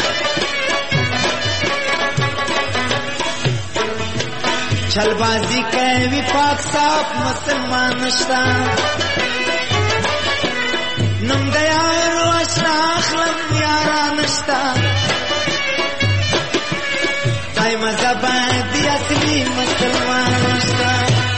چل بازی کوي پاک صاحب مسلمان نشتا نوم د یارو آشنا اخلم یاران نشتا دای مذهب دی اصلي مسلمان نشتا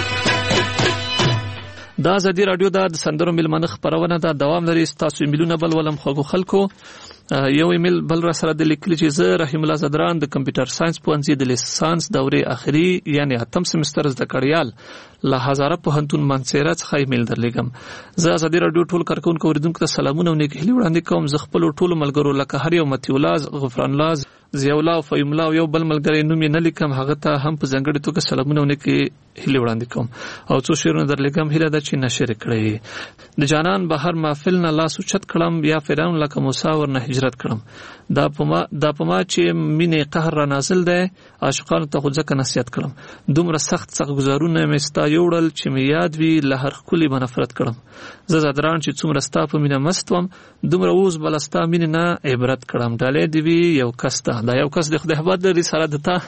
دا ازادي رادیو د سندرو ملمنه خبرونه دا دوام لري تاسو ایمیلونه بل ولم خو خلکو یو ایمیل بل را سره د لیکل چې زه رحیم الله زدران د کمپیوټر ساينس پوهنځي د لیسانس دورې اخري یعنی 8م سمستر زده کړیال له هزاره پوهنتون منصیره څخه ایمیل درلېږم. زه ازادي رادیو ټول کارکونکو اوریدونکو ته سلامونه او نیک هیلې وړاندې کوم. زه خپل ټول ملګرو لکه هر یو متي الله غفران الله ضیاء الله او فیم الله یو بل ملګری نوم یې نه لیکم هغه ته هم په ځانګړي توګه سلامونه ونکړي هیله وړاندې کوم او څو شعرونه درلګم هیله ده چې نشر کړئ د جانان بهر محفل نه لاس اوچت کړم یا فرعون لکه موسی ورنه هجرت کړم دا پما چې مینې قهر را نازل دی عاشقانو ته خو ځکه نصیحت کړم دومره سخت گزارونه مې ستا یوړل چې مې یاد وي له هر ښکلي به نفرت کړم زه زادران چې څومره ستا په مینه مست وم دومره اوس به له ستا مینې نه عبرت کړم ډالۍ دې وي یو کس ته دا یو کس د خدای حباد لري سره د تا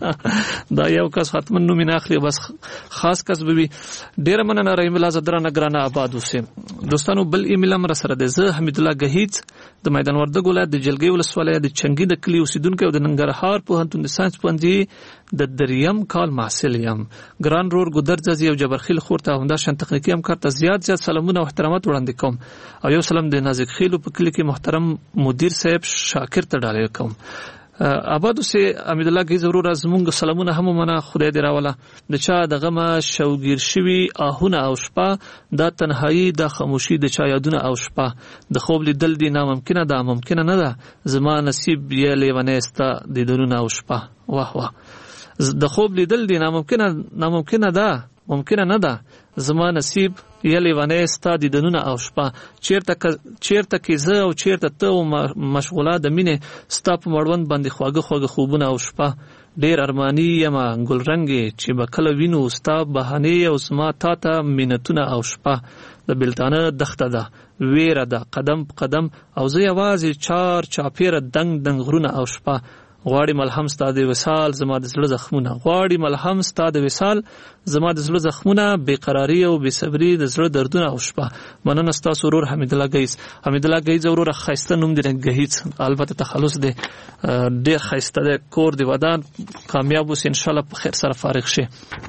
دا یو کس حتما نوم نه اخلي بس خاص کس به وي ډیره مننه رحیم الله زادران ګرانه آباد اوسې دوستانو بل ایمیل هم سره دی زه حمید الله گهیت د میدان وردګ ولایت د جلګۍ ولسوالۍ د چنګي د کلی اوسیدونکو او د ننګرهار پوهنتون د ساينس پوهنځي د دریم کال محصل یم ګران رور ګدرځي او جبرخیل خورته همدا شان تخنیکی همکار ته زیات سلامونه او احترامات وړاندې کوم او یو سلام د نازک خیلو په کلی کې محترم مدیر صاحب شاکر ته ډالۍ کوم آبادو سي امید الله کی ضرور زمونږ سلامونه هم منه خدای دې راوله د چا د غمه شوګیر شوی آهونه او شپه د تنهایی د خاموشي د چا یادونه او شپه د خوب لیدل دي ناممکنه ده ممکنه نه ده زما نصیب یې لیونه استا د دنونه او شپه واه واه د خوب لیدل دي ناممکنه ده ممکنه نه ده زما نصیب یې لیونه استا د دنونه او شپه چیرته کې زه او چیرته ته مشغوله د مینې ستا په مړوند باندې خواږه خوبونه او شپه ډیر ارمانی یم ګلرنګ چې به کله وینو ستا بهانه او زما تا ته مینتونه او شپه د بلتانه دښته ده ویره ده قدم قدم او زه یوازې چاپیره دنګ غرونه او شپه غواړي ملهم ستا د وصال زما د زړه زخمونه غواړي ملهم ستا د وصال زما د زړه زخمونه بیقراری او بېصبري د زړه دردونه او شپه مننه ستا سرور حمید الله گیز ورور خیسته نوم دی گهیز البته تخلص دی ډیر خیسته دی کور دی ودان کامیاب اوس ان شاء الله په خیر سره فارغ شي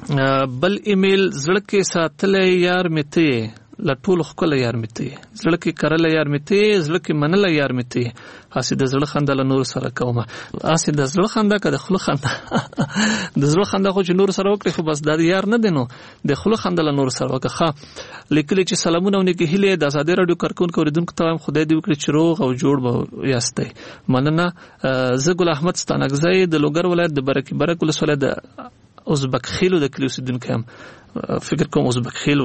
بل ایمیل زړه کې ساتلې یار مته لټول خپل یار مته زړه کې کرل یار مته زړه کې منل یار مته اسی د زړه خنده له نور سره کومه اسی د زړه خنده کده خلو خنده د زړه خنده خو چې نور سره وکړي خو بس د یار نه دینو د خلو خنده له نور سره وکړه لیکل چې سلامونه ونکي هله د آزادۍ رادیو کارکونکو اوریدونکو ته خدای دې وکړي چې روغ او جوړ به یاستئ مننه زه ګل احمد ستانګزی د لوګر ولایت د برک ولسوالۍ د ازبک خیلو د کلی اوسیدونکو هم فکر کوم ازبک خیلو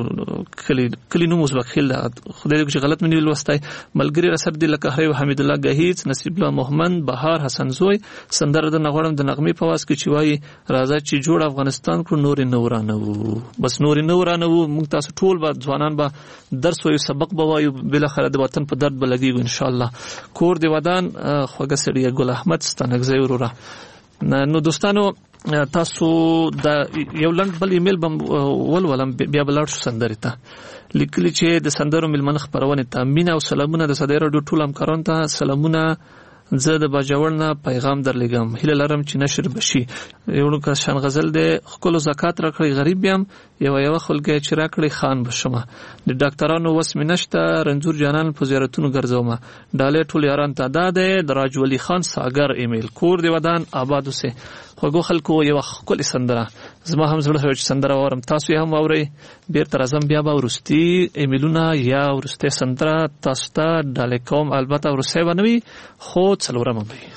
کلی نوم ازبک خیل ده خدای دې چې غلط منی ولوستای ملګری رسر دی لکه هری حمید الله گهیز نصیب الله محمد بهار حسن زوی سندره د نغړم د نغمې په واس کې چې وای راځه چې جوړ افغانستان کو نور نورانه وو بس نور نورانه وو موږ تاسو ټول به ځوانان به درس وایو سبق به وایو بل خره د وطن په درد به لګیږو ان شاء الله کور دی ودان خوګه سړی ګل احمد ستانګزی وروره نو دوستانو تاسو د یو لند بل ایمیل بم ولولم بیا بلار شو سندرې ته لیکلی چې د سندرو ملمن خبرونه ته مینا او سلامونه د صدر رادیو ټول همکارانو ته سلامونه زه د باجوړنا پیغام درلګم هله لرم چې نشر بشي یو که شان غزل د خپل زکات راکړي غریب یم یو خلګي چې راکړي خان بشمه د ډاکټرانو وس منشته رنځور جانان په زیارتونو ګرځوم ډالې ټول یاران ته داده د راج ولی خان ساګر ایمیل کور دی ودان آباد اوسه خوګو خلکو یو خپل سندره زما هم زړه چې سندره اورم تاسو هم اورئ بیرته راځم بیا به ورستی ایمیلونه یا ورسته سندره تاسو ته ډالې کوم البته ورسته بنوي خو څلورم به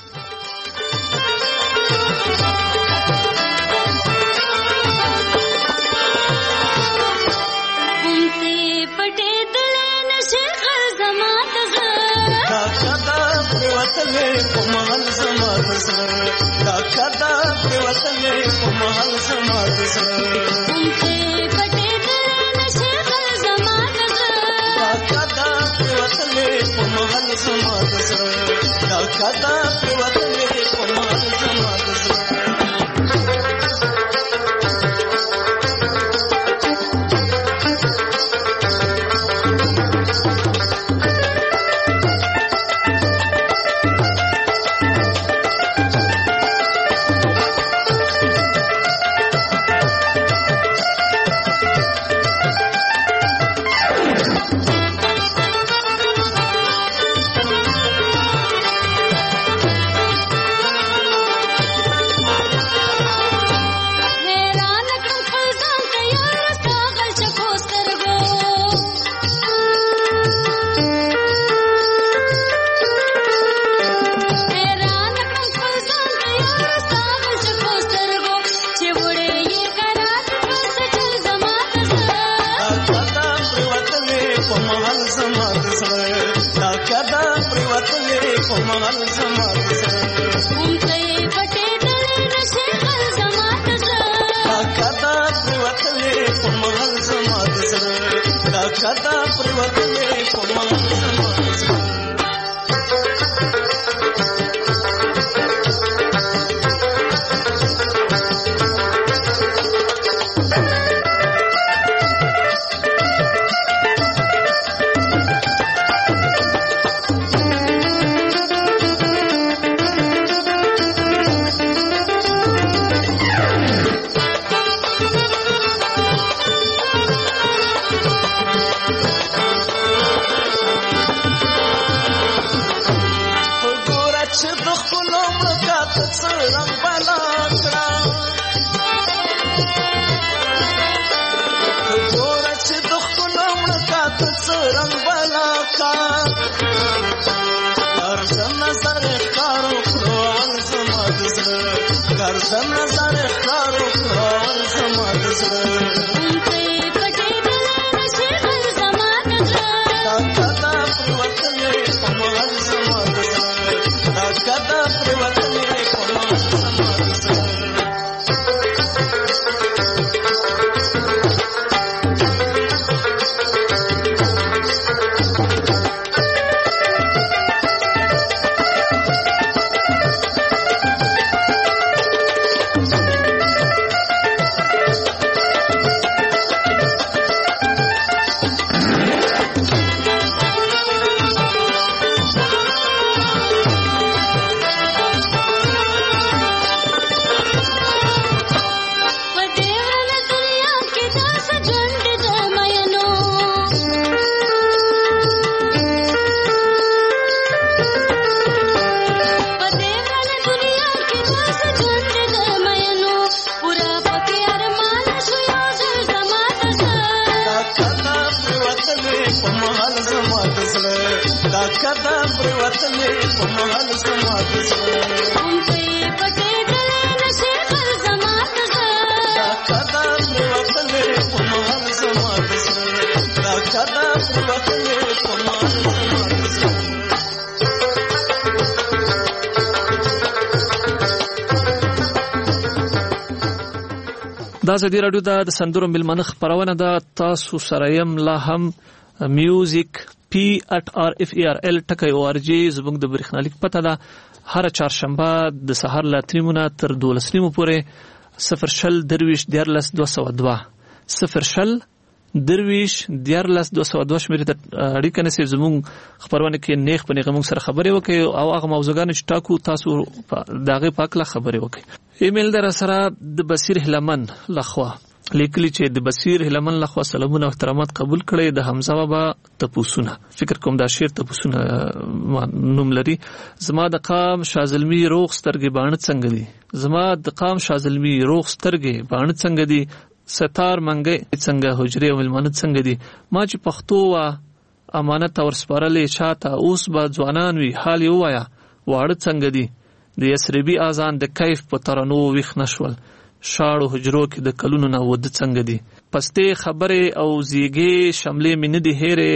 محل زماد سره دا کدا په وطن په محل زماد سره انته پټه دل نشه خل زماد سره دا کدا په وطن په محل زماد سره دا کدا په وطن په محل زماد سره کدا پروتلې کومل زما
اونته پټې دلې نشه غل زما
دا کدا پروتلې کومل زما دا کدا پروتلې کومل زما
دا زدي رادیو د سندرو ملمنه خبرونه ده تاسو سره يم لا هم میوزیک p@rferl.org زبنګ د برېښنالیک پته ده هر چهارشنبه د سحر لا تریمونه تر 12 پورې 0 درویش 14202 0 درویش 14202 شمیره ته اړیکه نسی زموږ خبرونه کې نیخ په نیغه موږ سره خبرې وکي او هغه موضوعګان چې تاسو داغه پاکله خبرې وکي ایمیل در سره د بصیر هلمن لخوا لیکلی چې د بصیر هلمن لخوا سلامونه او احترامات قبول کړي د حمزه بابا تپوسونه فکر کوم دا شعر تپوسونه نوم لري زما د قام شازلمی روغ سترګې باڼه څنګه دي زما د قام شازلمی روغ سترګې باڼه څنګه دي ستار منګي څنګه حجره او ملمنه څنګه دي ما چې پښتو وا امانت اور سپارلې چاته اوس با ځوانان وی حال یو وایا واړه څنګه دي د یسربی اذان د کیف په ترانو ویخ نشول شاړو حجرو کې د کلونو نه ود څنګه دي پسته خبره او زیګي شملې من دي هره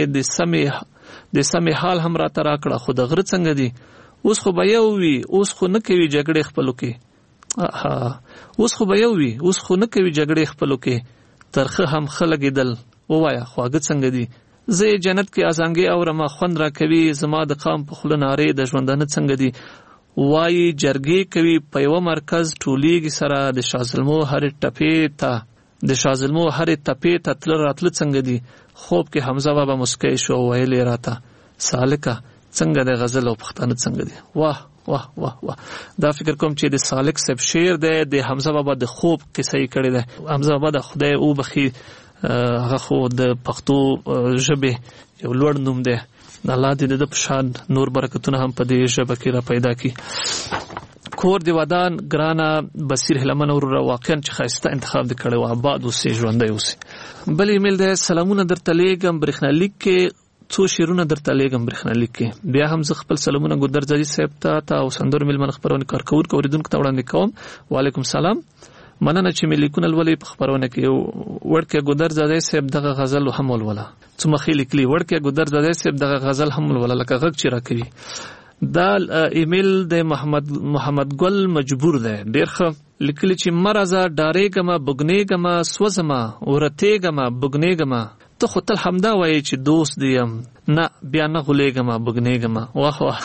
د سمې حال هم را ترا کړه خود غر څنګه دي اوس خو به یو وی اوس خو نه کوي جګړې خپلو کې اوس خو به یو وی اوس خو نه کوي جګړې خپلو کې ترخه هم خلګیدل وایا خواږه څنګه دي زه جنت کې ازانګي او رما خوند را کوي زما د قام په خله ناره د ژوندانه څنګه دي وای جرګي کوي په یو مرکز ټولېږي سره د شازلمو هر ټپې ته تل راتل څنګه دي خوب کې حمزه بابا مسکای شو ویلې راته سالکه څنګه د غزل او پښتانه څنګه دي واه واه واه واه دا فکر کوم چې د سالک صاحب شعر دی د حمزه بابا د خوب قصې کړي ده حمزه بابا د خدای او بخي هغه خو د پښتو ژبه یو لوړ نوم دی الله دې د پشان نور برکتونه هم په دې ژبه کې را پیدا کړي کور دی ودان ګرانا بصیر هلمن اور واقعا چې خاصه انتخاب وکړو آباد اوسې ژوندۍ اوسې بل ایمیل ده سلامونه درته لیږم برېښنالیک کې څو شیرونه درته لیږم برېښنالیک کې بیا هم زه خپل سلامونه ګودرځي صاحب ته او سندور ملمن خبرونه کارکور کوریدونکو ته وړاندې کوم وعلیکم سلام مننه چې ملیکونه ولې په خبرونه کې ورکه ګودر زاده صاحب دغه غزل هم ولوله څومره خېل کلی ورکه ګودر زاده صاحب دغه غزل هم ولوله لکه غږ چې راکوي دا ایمیل د محمد ګل مجبور ده ډیر ښه لیکلی چې مرزه ډارېګما بګنېګما سوزما ورتېګما بګنېګما ته خو تل همدا وایي چې دوست دیم نه بیا نه غولېګما بګنېګما واه واه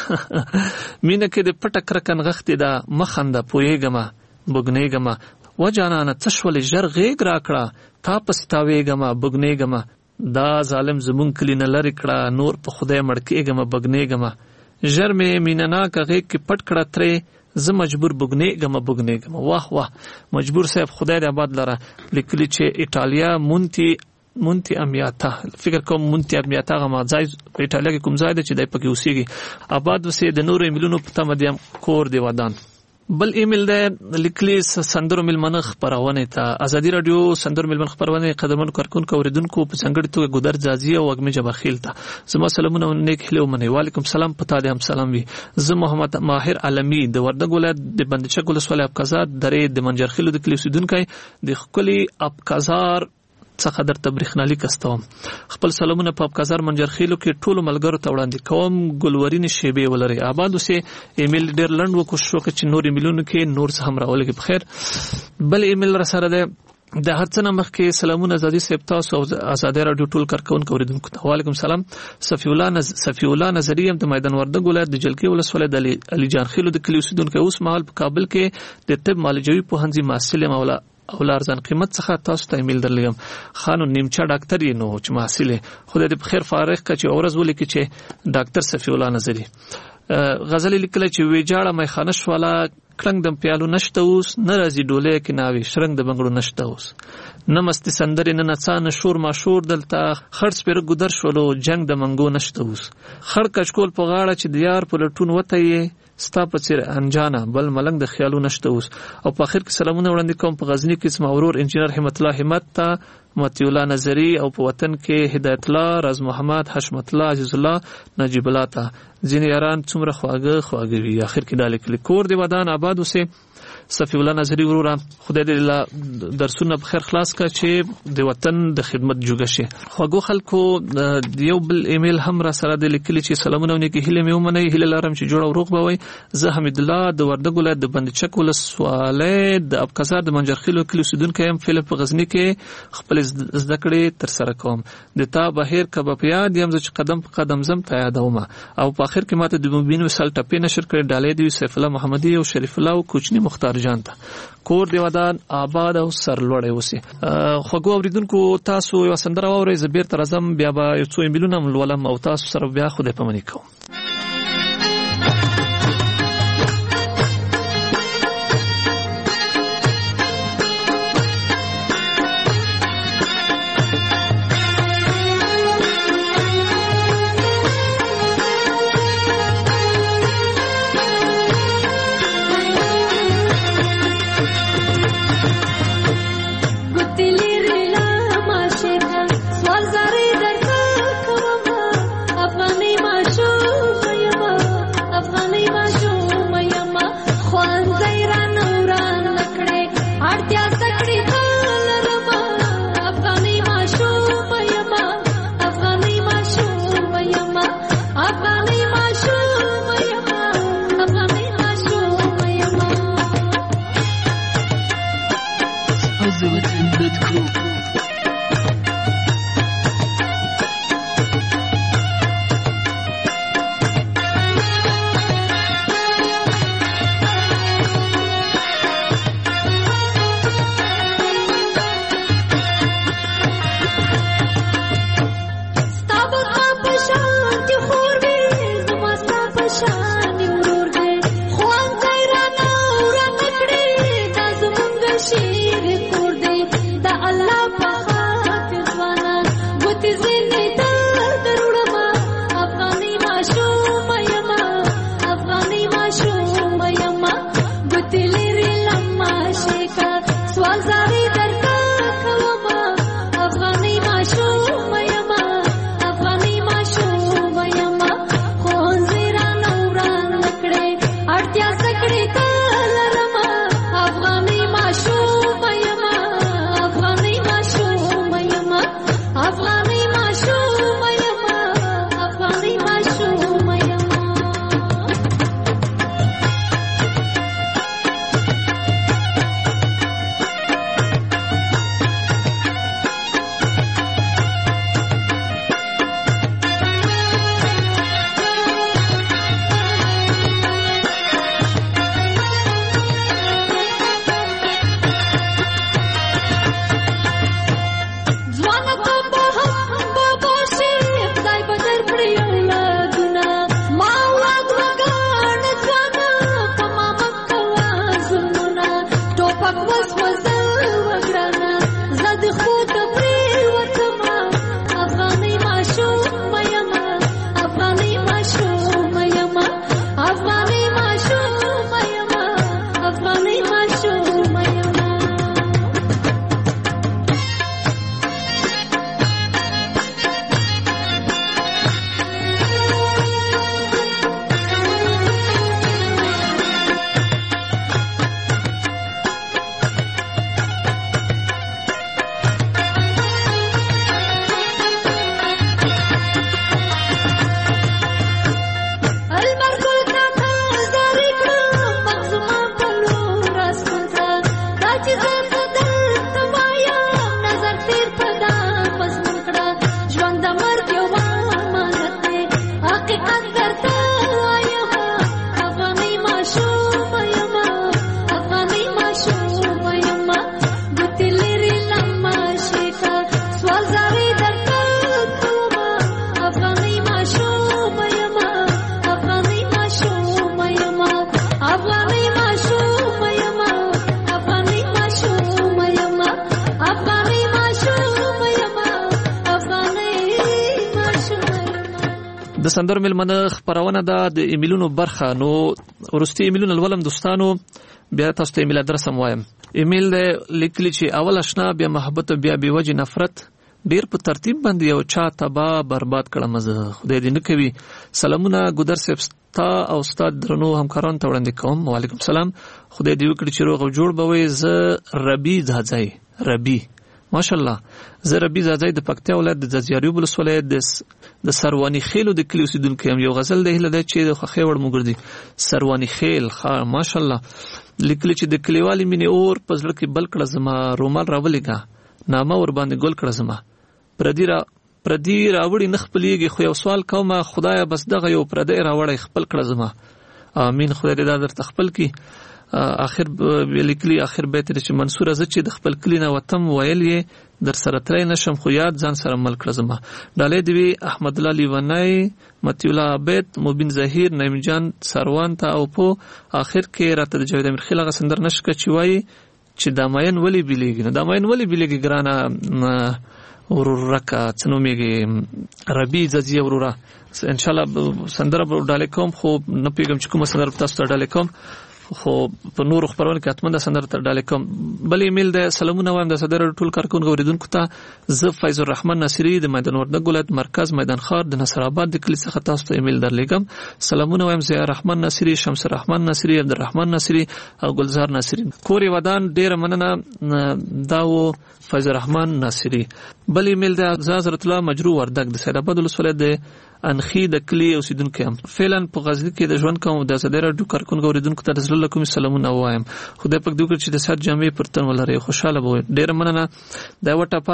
مینه کې د پټه کرکن غختې دا مخنده پوهېګما بګنېګما و جانانه تشول ژر غېږ راکړه تا پسې تاوېګما بګنېګما دا ظالم زمون کلی نه لرې کړه نور په خدای مړ کېږمه بګنېګما ژر مې مینناکه غېږ کې پټ کړه ترې زه مجبور بګنېګم واه واه مجبور صاحب خدای دې آباد لره لیکلي چې ایټالیا مونتی امیاتا فکر کوم مونتی امیاتا غما ځای په ایټالیا کې کوم ځای دی چې دای پکې اوسېږي آباد وسې د نورو ایمیلونو په تمه دیم کور دی ودان بل ایمیل ده لیکلي سندرو ملمنه خبرونه ته ازادي رادیو سندرو ملمنه خبرونه قدمن کارکونکو اوریدونکو په څنګه توګه ګودر جازي او وګمه جبخیل ته زما سلامونه نیک هلو منی وعلیکم سلام پتا دې هم سلام وي زه محمد ماهر علمی د وردګ ولایت د بندچک ولسوالۍ ابقازار درې د منجرخیلو د کلی اوسیدونکو د خپل ابقازار څخه در تبریخنالی کستوم خپل سلامونه په ابقازار منجرخیلو کې ټولو ملګرو ته وړاندې کوم ګلورین شیبه ولري آباد اوسه ایمیل ډیر لند وکړو چې نور ایمیلونو کې نور څه هم راولګي په خیر بل ایمیل را سره ده د هرڅنه مخکې سلامونه ازادي سپتا او ازادي رادیو ټول کارکونکو اوریدونکو ته وعلیکم سلام صفی الله نظریم د میدان وردګ ولایت د جلکی ولسوالۍ د علي جان خیلو د کلی اوسیدونکو اوس مهال په کابل کې د طب معالجوي پوهنځي محصل مولا او لارزان قیمت څخه تاسو ته ایمیل درلګم خانو نیمچا ډاکټر یې نو چې محصل خدای دې په خیر فارغ کړي چې اورز ولیکي چې ډاکټر صفی الله نظری غزل لیکل چې ویجاړه مې خانش والا کلنګ دم پیالو نشته اوس ناراضي ډولې کې ناوي شرنګ د بنگړو نشته اوس نمستی سندري نه نڅانه شور ما شور دلته خرڅ پر ګودر شولو جنگ د منګو نشته اوس خړ کچکول په غاړه چې دیار په لټون وته یې ستا په څیر انجانه بل ملنګ د خیالو نشته اوس او په اخر کې سلامونه وړاندې کوم په غزنی کې اسم اورور انجنیر همت الله همت ته متی الله نظری او په وطن کې هدایت الله راز محمد حشمت الله عزیز الله نجیب الله ته ځینې یاران څومره خواږه وي اخر کې د لیکل کور دی ودان آباد اوسه صفی الله نظری وروره خدای دې درسونه په خیر خلاص کړي چې د وطن د خدمت جوګه شي خواږه خلکو یو بل ایمیل هم را سره د لیکلي چې سلامونه ونکي هله مې ومني هله لارم چې جوړ او روغ بوي زه حمید الله د وردګ ولایت د بندچک ولسوالۍ د ابقازار د منجرخیلو کلی اوسیدونکی یم فلپ غزنی کې خپل زده کړې تر سره کوم د تا بهیر کباب یاد یم چې قدم په قدم زم ته یادوم او په اخر کې ماته د مبین وسال ټپې نشر کړي ډالې دی سیف الله محمدي او شریف الله او کوچنی مختار جان ته کور دی ودان آباد او سرلوړی اوسه خوګو اوریدونکو تاسو یو سندره واورئ زبیر تر اعظم بیا به یو څو ایمیلونه ولولم او تاسو سره بیا خو دې پمنې کوم د سندر ملمنه خبرونه د ایمیلونو برخه. نو ورستي ایمیلونه ولوم دوستانو، بیا تاسو ته ایمیل ادرس هم وایم. ایمیل لیکلی چې اول آشنا، بیا محبت، بیا بیوجه نفرت، ډیر په ترتیب باندې یو چا تبا برباد کړم زه، خدای دې نه کوي. سلامونه ګودر صاحب تا او استاد درنو همکاران ته وړاندې کوم. وعلیکم السلام، خدای دې وکړي چې روغ او جوړ به وي. زه ربی ځاځي، ربی ماشاءالله، زه ربی ځاځي د پکتیا ولایت د ځاځیاریو ولسوالۍ د سروانی خیلو د کلی اوسیدونکو یم. یو غزل د هله د چې د خوخي وړ مګردي سروانی خیل خا ماشاءالله لیکلی چې د کلیوالي مینې اور په زړه کې بل کړه زما، رومال راولېګا نامه ور باندې ګل کړه زما، پردی راوړي نه خپلېږي. خو یو سوال کومه خدایا، بس دغه یو پردی راوړی خپل کړه زما. امین، خدای دې دا درته خپل کی. اخر لیکلی اخر بیت چې منصور از چې د خپل کلی نه وطن ویل یې در سره ترې نشم، خو یاد ځان سره مل کړه زما. ډالې دی احمد الله لیونای، متی الله عبید، مبین ظهیر، نعیم جان سروان ته او په اخر کې راته د جاوید امیر خیل غسندر نشکه چې وایي چې داماین ولی بیلیږي. نو داماین ولی بیلیږي ګرانه ورورکا څنومېږي ربی ځځي ورورا. ان شاء الله سندره ډالې کوم، خو نه پیګم چې کومه سندره تاسو ته ډالې کوم، خو په نور خبرونه کې اتمنه سندره ته ډالې کوم. بل ایمیل د سلامونه وایم د صدر ټول کارکونکو اوریدونکو ته. زه فیض الرحمن ناصری د میدان وردګ ولایت مرکز میدان خار د نصر آباد د کلی څخه تاسو ته ایمیل درلېږم. سلامونه وایم ضیاء الرحمن ناصری، شمس الرحمن ناصری، عبدالرحمن ناصری او گلزار ناصری. کور ودان ډیر مننه داو فیض الرحمن ناصری. بل ایمیل د حضرت الله مجرو وردګ د سید آباد ولسوالۍ د انخی د کلی اوسیدونکو هم. فعلا په غزنی کې د ژوند کوم د صدر ډو کارکونکو اوریدونکو ته رسول الله کوم سلامونه وایم. خدای پاک دې وکړي چې د سات جامې پر تن ولري، خوشاله به ډیر مننه. دا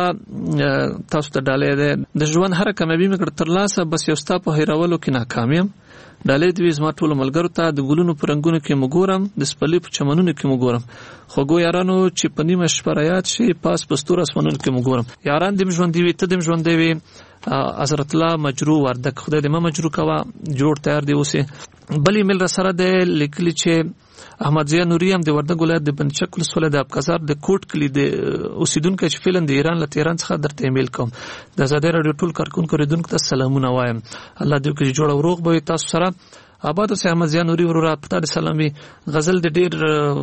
وټه تاسو ته ډالې ده د ژوند هر کامیابی مې کړ تر لاسه، بس یو ستا په هیرولو کې ناکامیم. ډالې دوی زما ټول ملګرو ته د ګلونو په رنگونو کې مګورم، د سپلې په چمنونو کې مګورم، خوګو یارانو چې په نیمه شپه رايات شي پاس پستور اسمنونو کې مګورم. یاران دې ژوند دی وي، ته دې ژوند دی وي. حضرت الله مجرو وردک، خدای دې ما مجرو کوا، جوړ تیار دی اوسه. بل ایمیل را سره د لیکلی چې احمد ضیاء نوري هم د وردګ ولایت د بنچک ولسوالۍ د ابقزار د کوټ کلی د اوسیدونکو چې فعلا د ایران له تهران څخه درته ایمیل کوم. د آزادۍ رادیو ټول کارکونکو اوریدونکو ته سلامونه وایم. الله دې وکړي جوړ او روغ به تاسو سره آباد اوسه. احمد ضیاء نوري ورور پتا د سلامي غزل د ډیر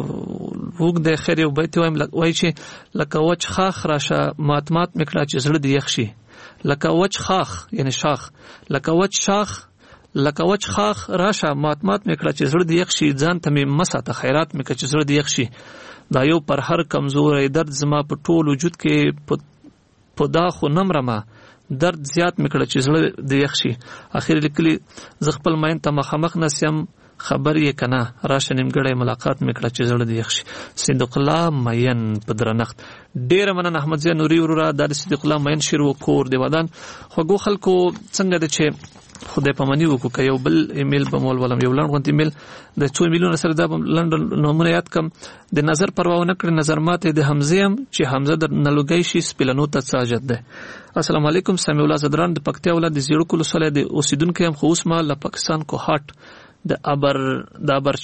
وګ د خیر یو بیت وایم وای چې لکه وچ خاخ راشه ماتمات میکړه چې زړه دی یخشي، لکه وچ خاخ یعنی شاخ، لکه وچ شاخ، لکه وچ خاخ راشه ماتمات میکړه چې زړه دی یخشي، ځان ته مې مساته خیرات میکړه چې زړه دی یخشي. دا یو پر هر کمزوري درد زما په ټول وجود کې په دا خو نمرمه درد زیات میکړه چې زړه دی یخشي. اخر لیکلی ز خپل ماین ته مخامخ نسیم خبر یې کنه راشه نیمګړی ملاقات میکړه چې زړه دی یخشي. صدیق الله مین په درنښت. ډیر مننه احمد ضیاء نوري ورور د صدیق الله مین شیر و کور دی ودان. خوګو خلکو څنګه د چې خدای پامنی وکړه یو بل ایمیل به مول ولم، یو لنډ ایمیل د 2 میلیون سره د لندن نومونه یاد کم. د نظر پروا نه کړ، نظر ماته د حمزه هم چې حمزه د نلوګی شي سپلنو ته ساجد ده. السلام علیکم. سمیع الله زدران د پکتیا ولایت د زیړو کلو سره د اوسیدونکو هم خو اوس ما له پاکستان کو هات د ابر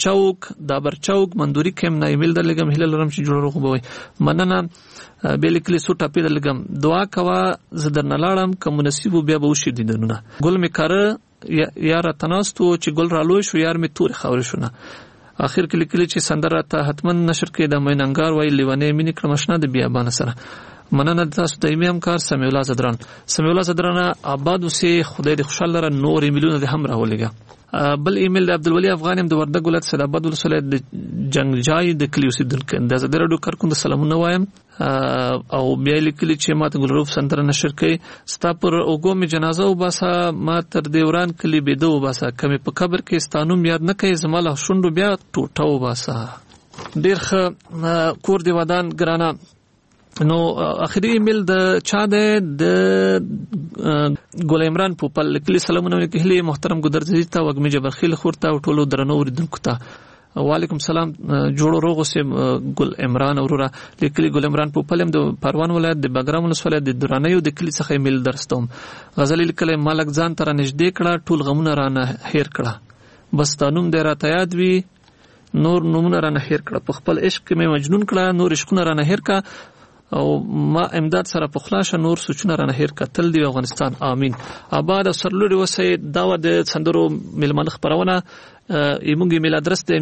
چوک مندوري کم نه ایمیل درلګم. هله لرم چې جوړ روغ بوي مننه. به لیکلی سو ټاپی درلګم. دعا کوا زدر نلاړم کوم نصیب بیا به وشي دینونه. ګل می کار یار تناستو چې ګل رالوي شو یار می تور خاور شونه. اخر کې لیکلی چې سندره ته حتمن نشر کې د میننګار وای لیوانه مینی کړمشنه د بیابان سره. مننه تاسو ته ایمه همکار سمیع الله زدران. سمیع الله زدران آباد اوسه، خدای دې خوشاله لره. نور ایمیلونه دې هم راولېګا. بل ایمیل د عبدالولی افغان هم د وردګ ولایت سید آباد ولسوالۍ د جنگجای د کلی اوسیدونکو د آزادۍ رادیو کارکونکو سلامونه وایم. او بیا لیکلی چې ماته ګلروف سندره نشر کړي ستا پر اوګو می جنازه وباسه، ما تر دیوران کلی بيده وباسه، کمه په قبر کې ستانوم یاد نه کوي زماله شوندو بیا ټوټه وباسه. ډیر ښه کور دی ودان ګرانه. نو اخري ایمیل د چا د ګل عمران پوپل لیکلی سلامونه لیکلي محترم ګدرځي ته وګمی جبرخیل خورته او ټولو درنو اوریدونکو ته وعلیکم سلام. جوړو روغ سه ګل عمران اورورا لیکلي ګل عمران پوپل هم د پروان ولایت د بګرام ولسوالۍ د درانیو د کلی څخه ایمیل درستوم. غزل لیکلی مالک ځان تر نږدې کړه ټول غمونه رانه هیر کړه، بس تانوم دې راته یاد وی نور نومونه رانه هیر کړه، په خپل عشق کې مې مجنون کړه نور عشقونه رانه هیر کړه. او ما امداد سره په خلاص نور سوچونه رانه هیر کتل دی افغانستان امين آباد سرلوري وسه دا د سندرو ملمن خبرونه ایمونګ ایمیل ادرس د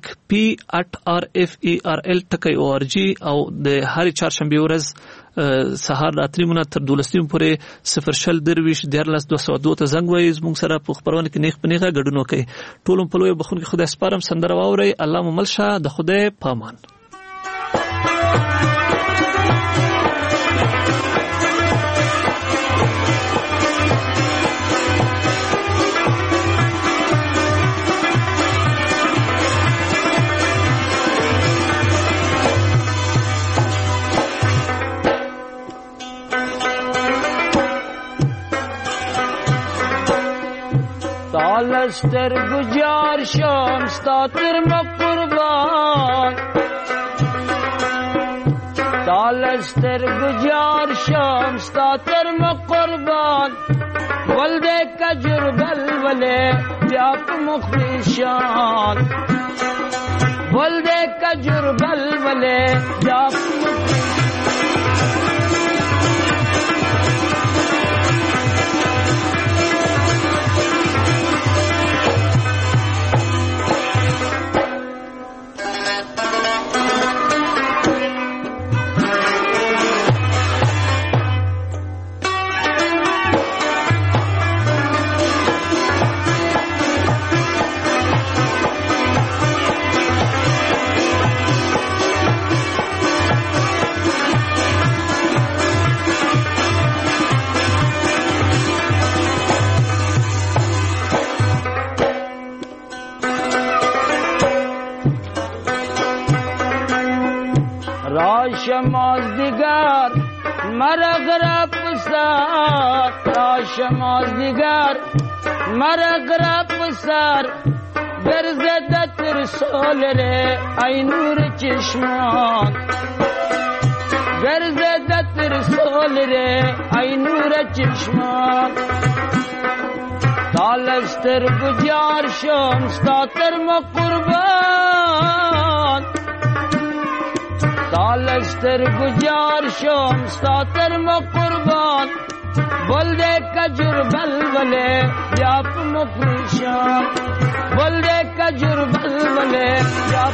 music@rferl.org او د هر چهارشنبه ورځ سهار راتلی مونږ تر 12 پورې 0 درویش 14202 ته زنګ وایي زموږ سره په خبرونه کې نیخ پنیغه ګډون کوي ټولم په لوی بخون کې خدای سپارم سندره واوري الله مو ملشه د خدای پامان
تالستر گجار شام ستاتر مقربان تالستر گجار شام ستاتر مقربان ولده کجر بلوله جاپ مخلشان ولده کجر بلوله جاپ مخلشان شماز دیگر مرگ رب سر شماز دیگر مرگ رب سر برزدت رسول ره ای نور چشمان برزدت رسول ره ای نور چشمان تالستر گجار شم ستاتر مقربان تالستر گجار شم ستاتر مقربان بلده کجر بلوله جاپ مفرشان بلده کجر بلوله جاپ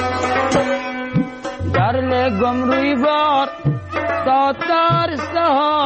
گمروی بار تاتار سها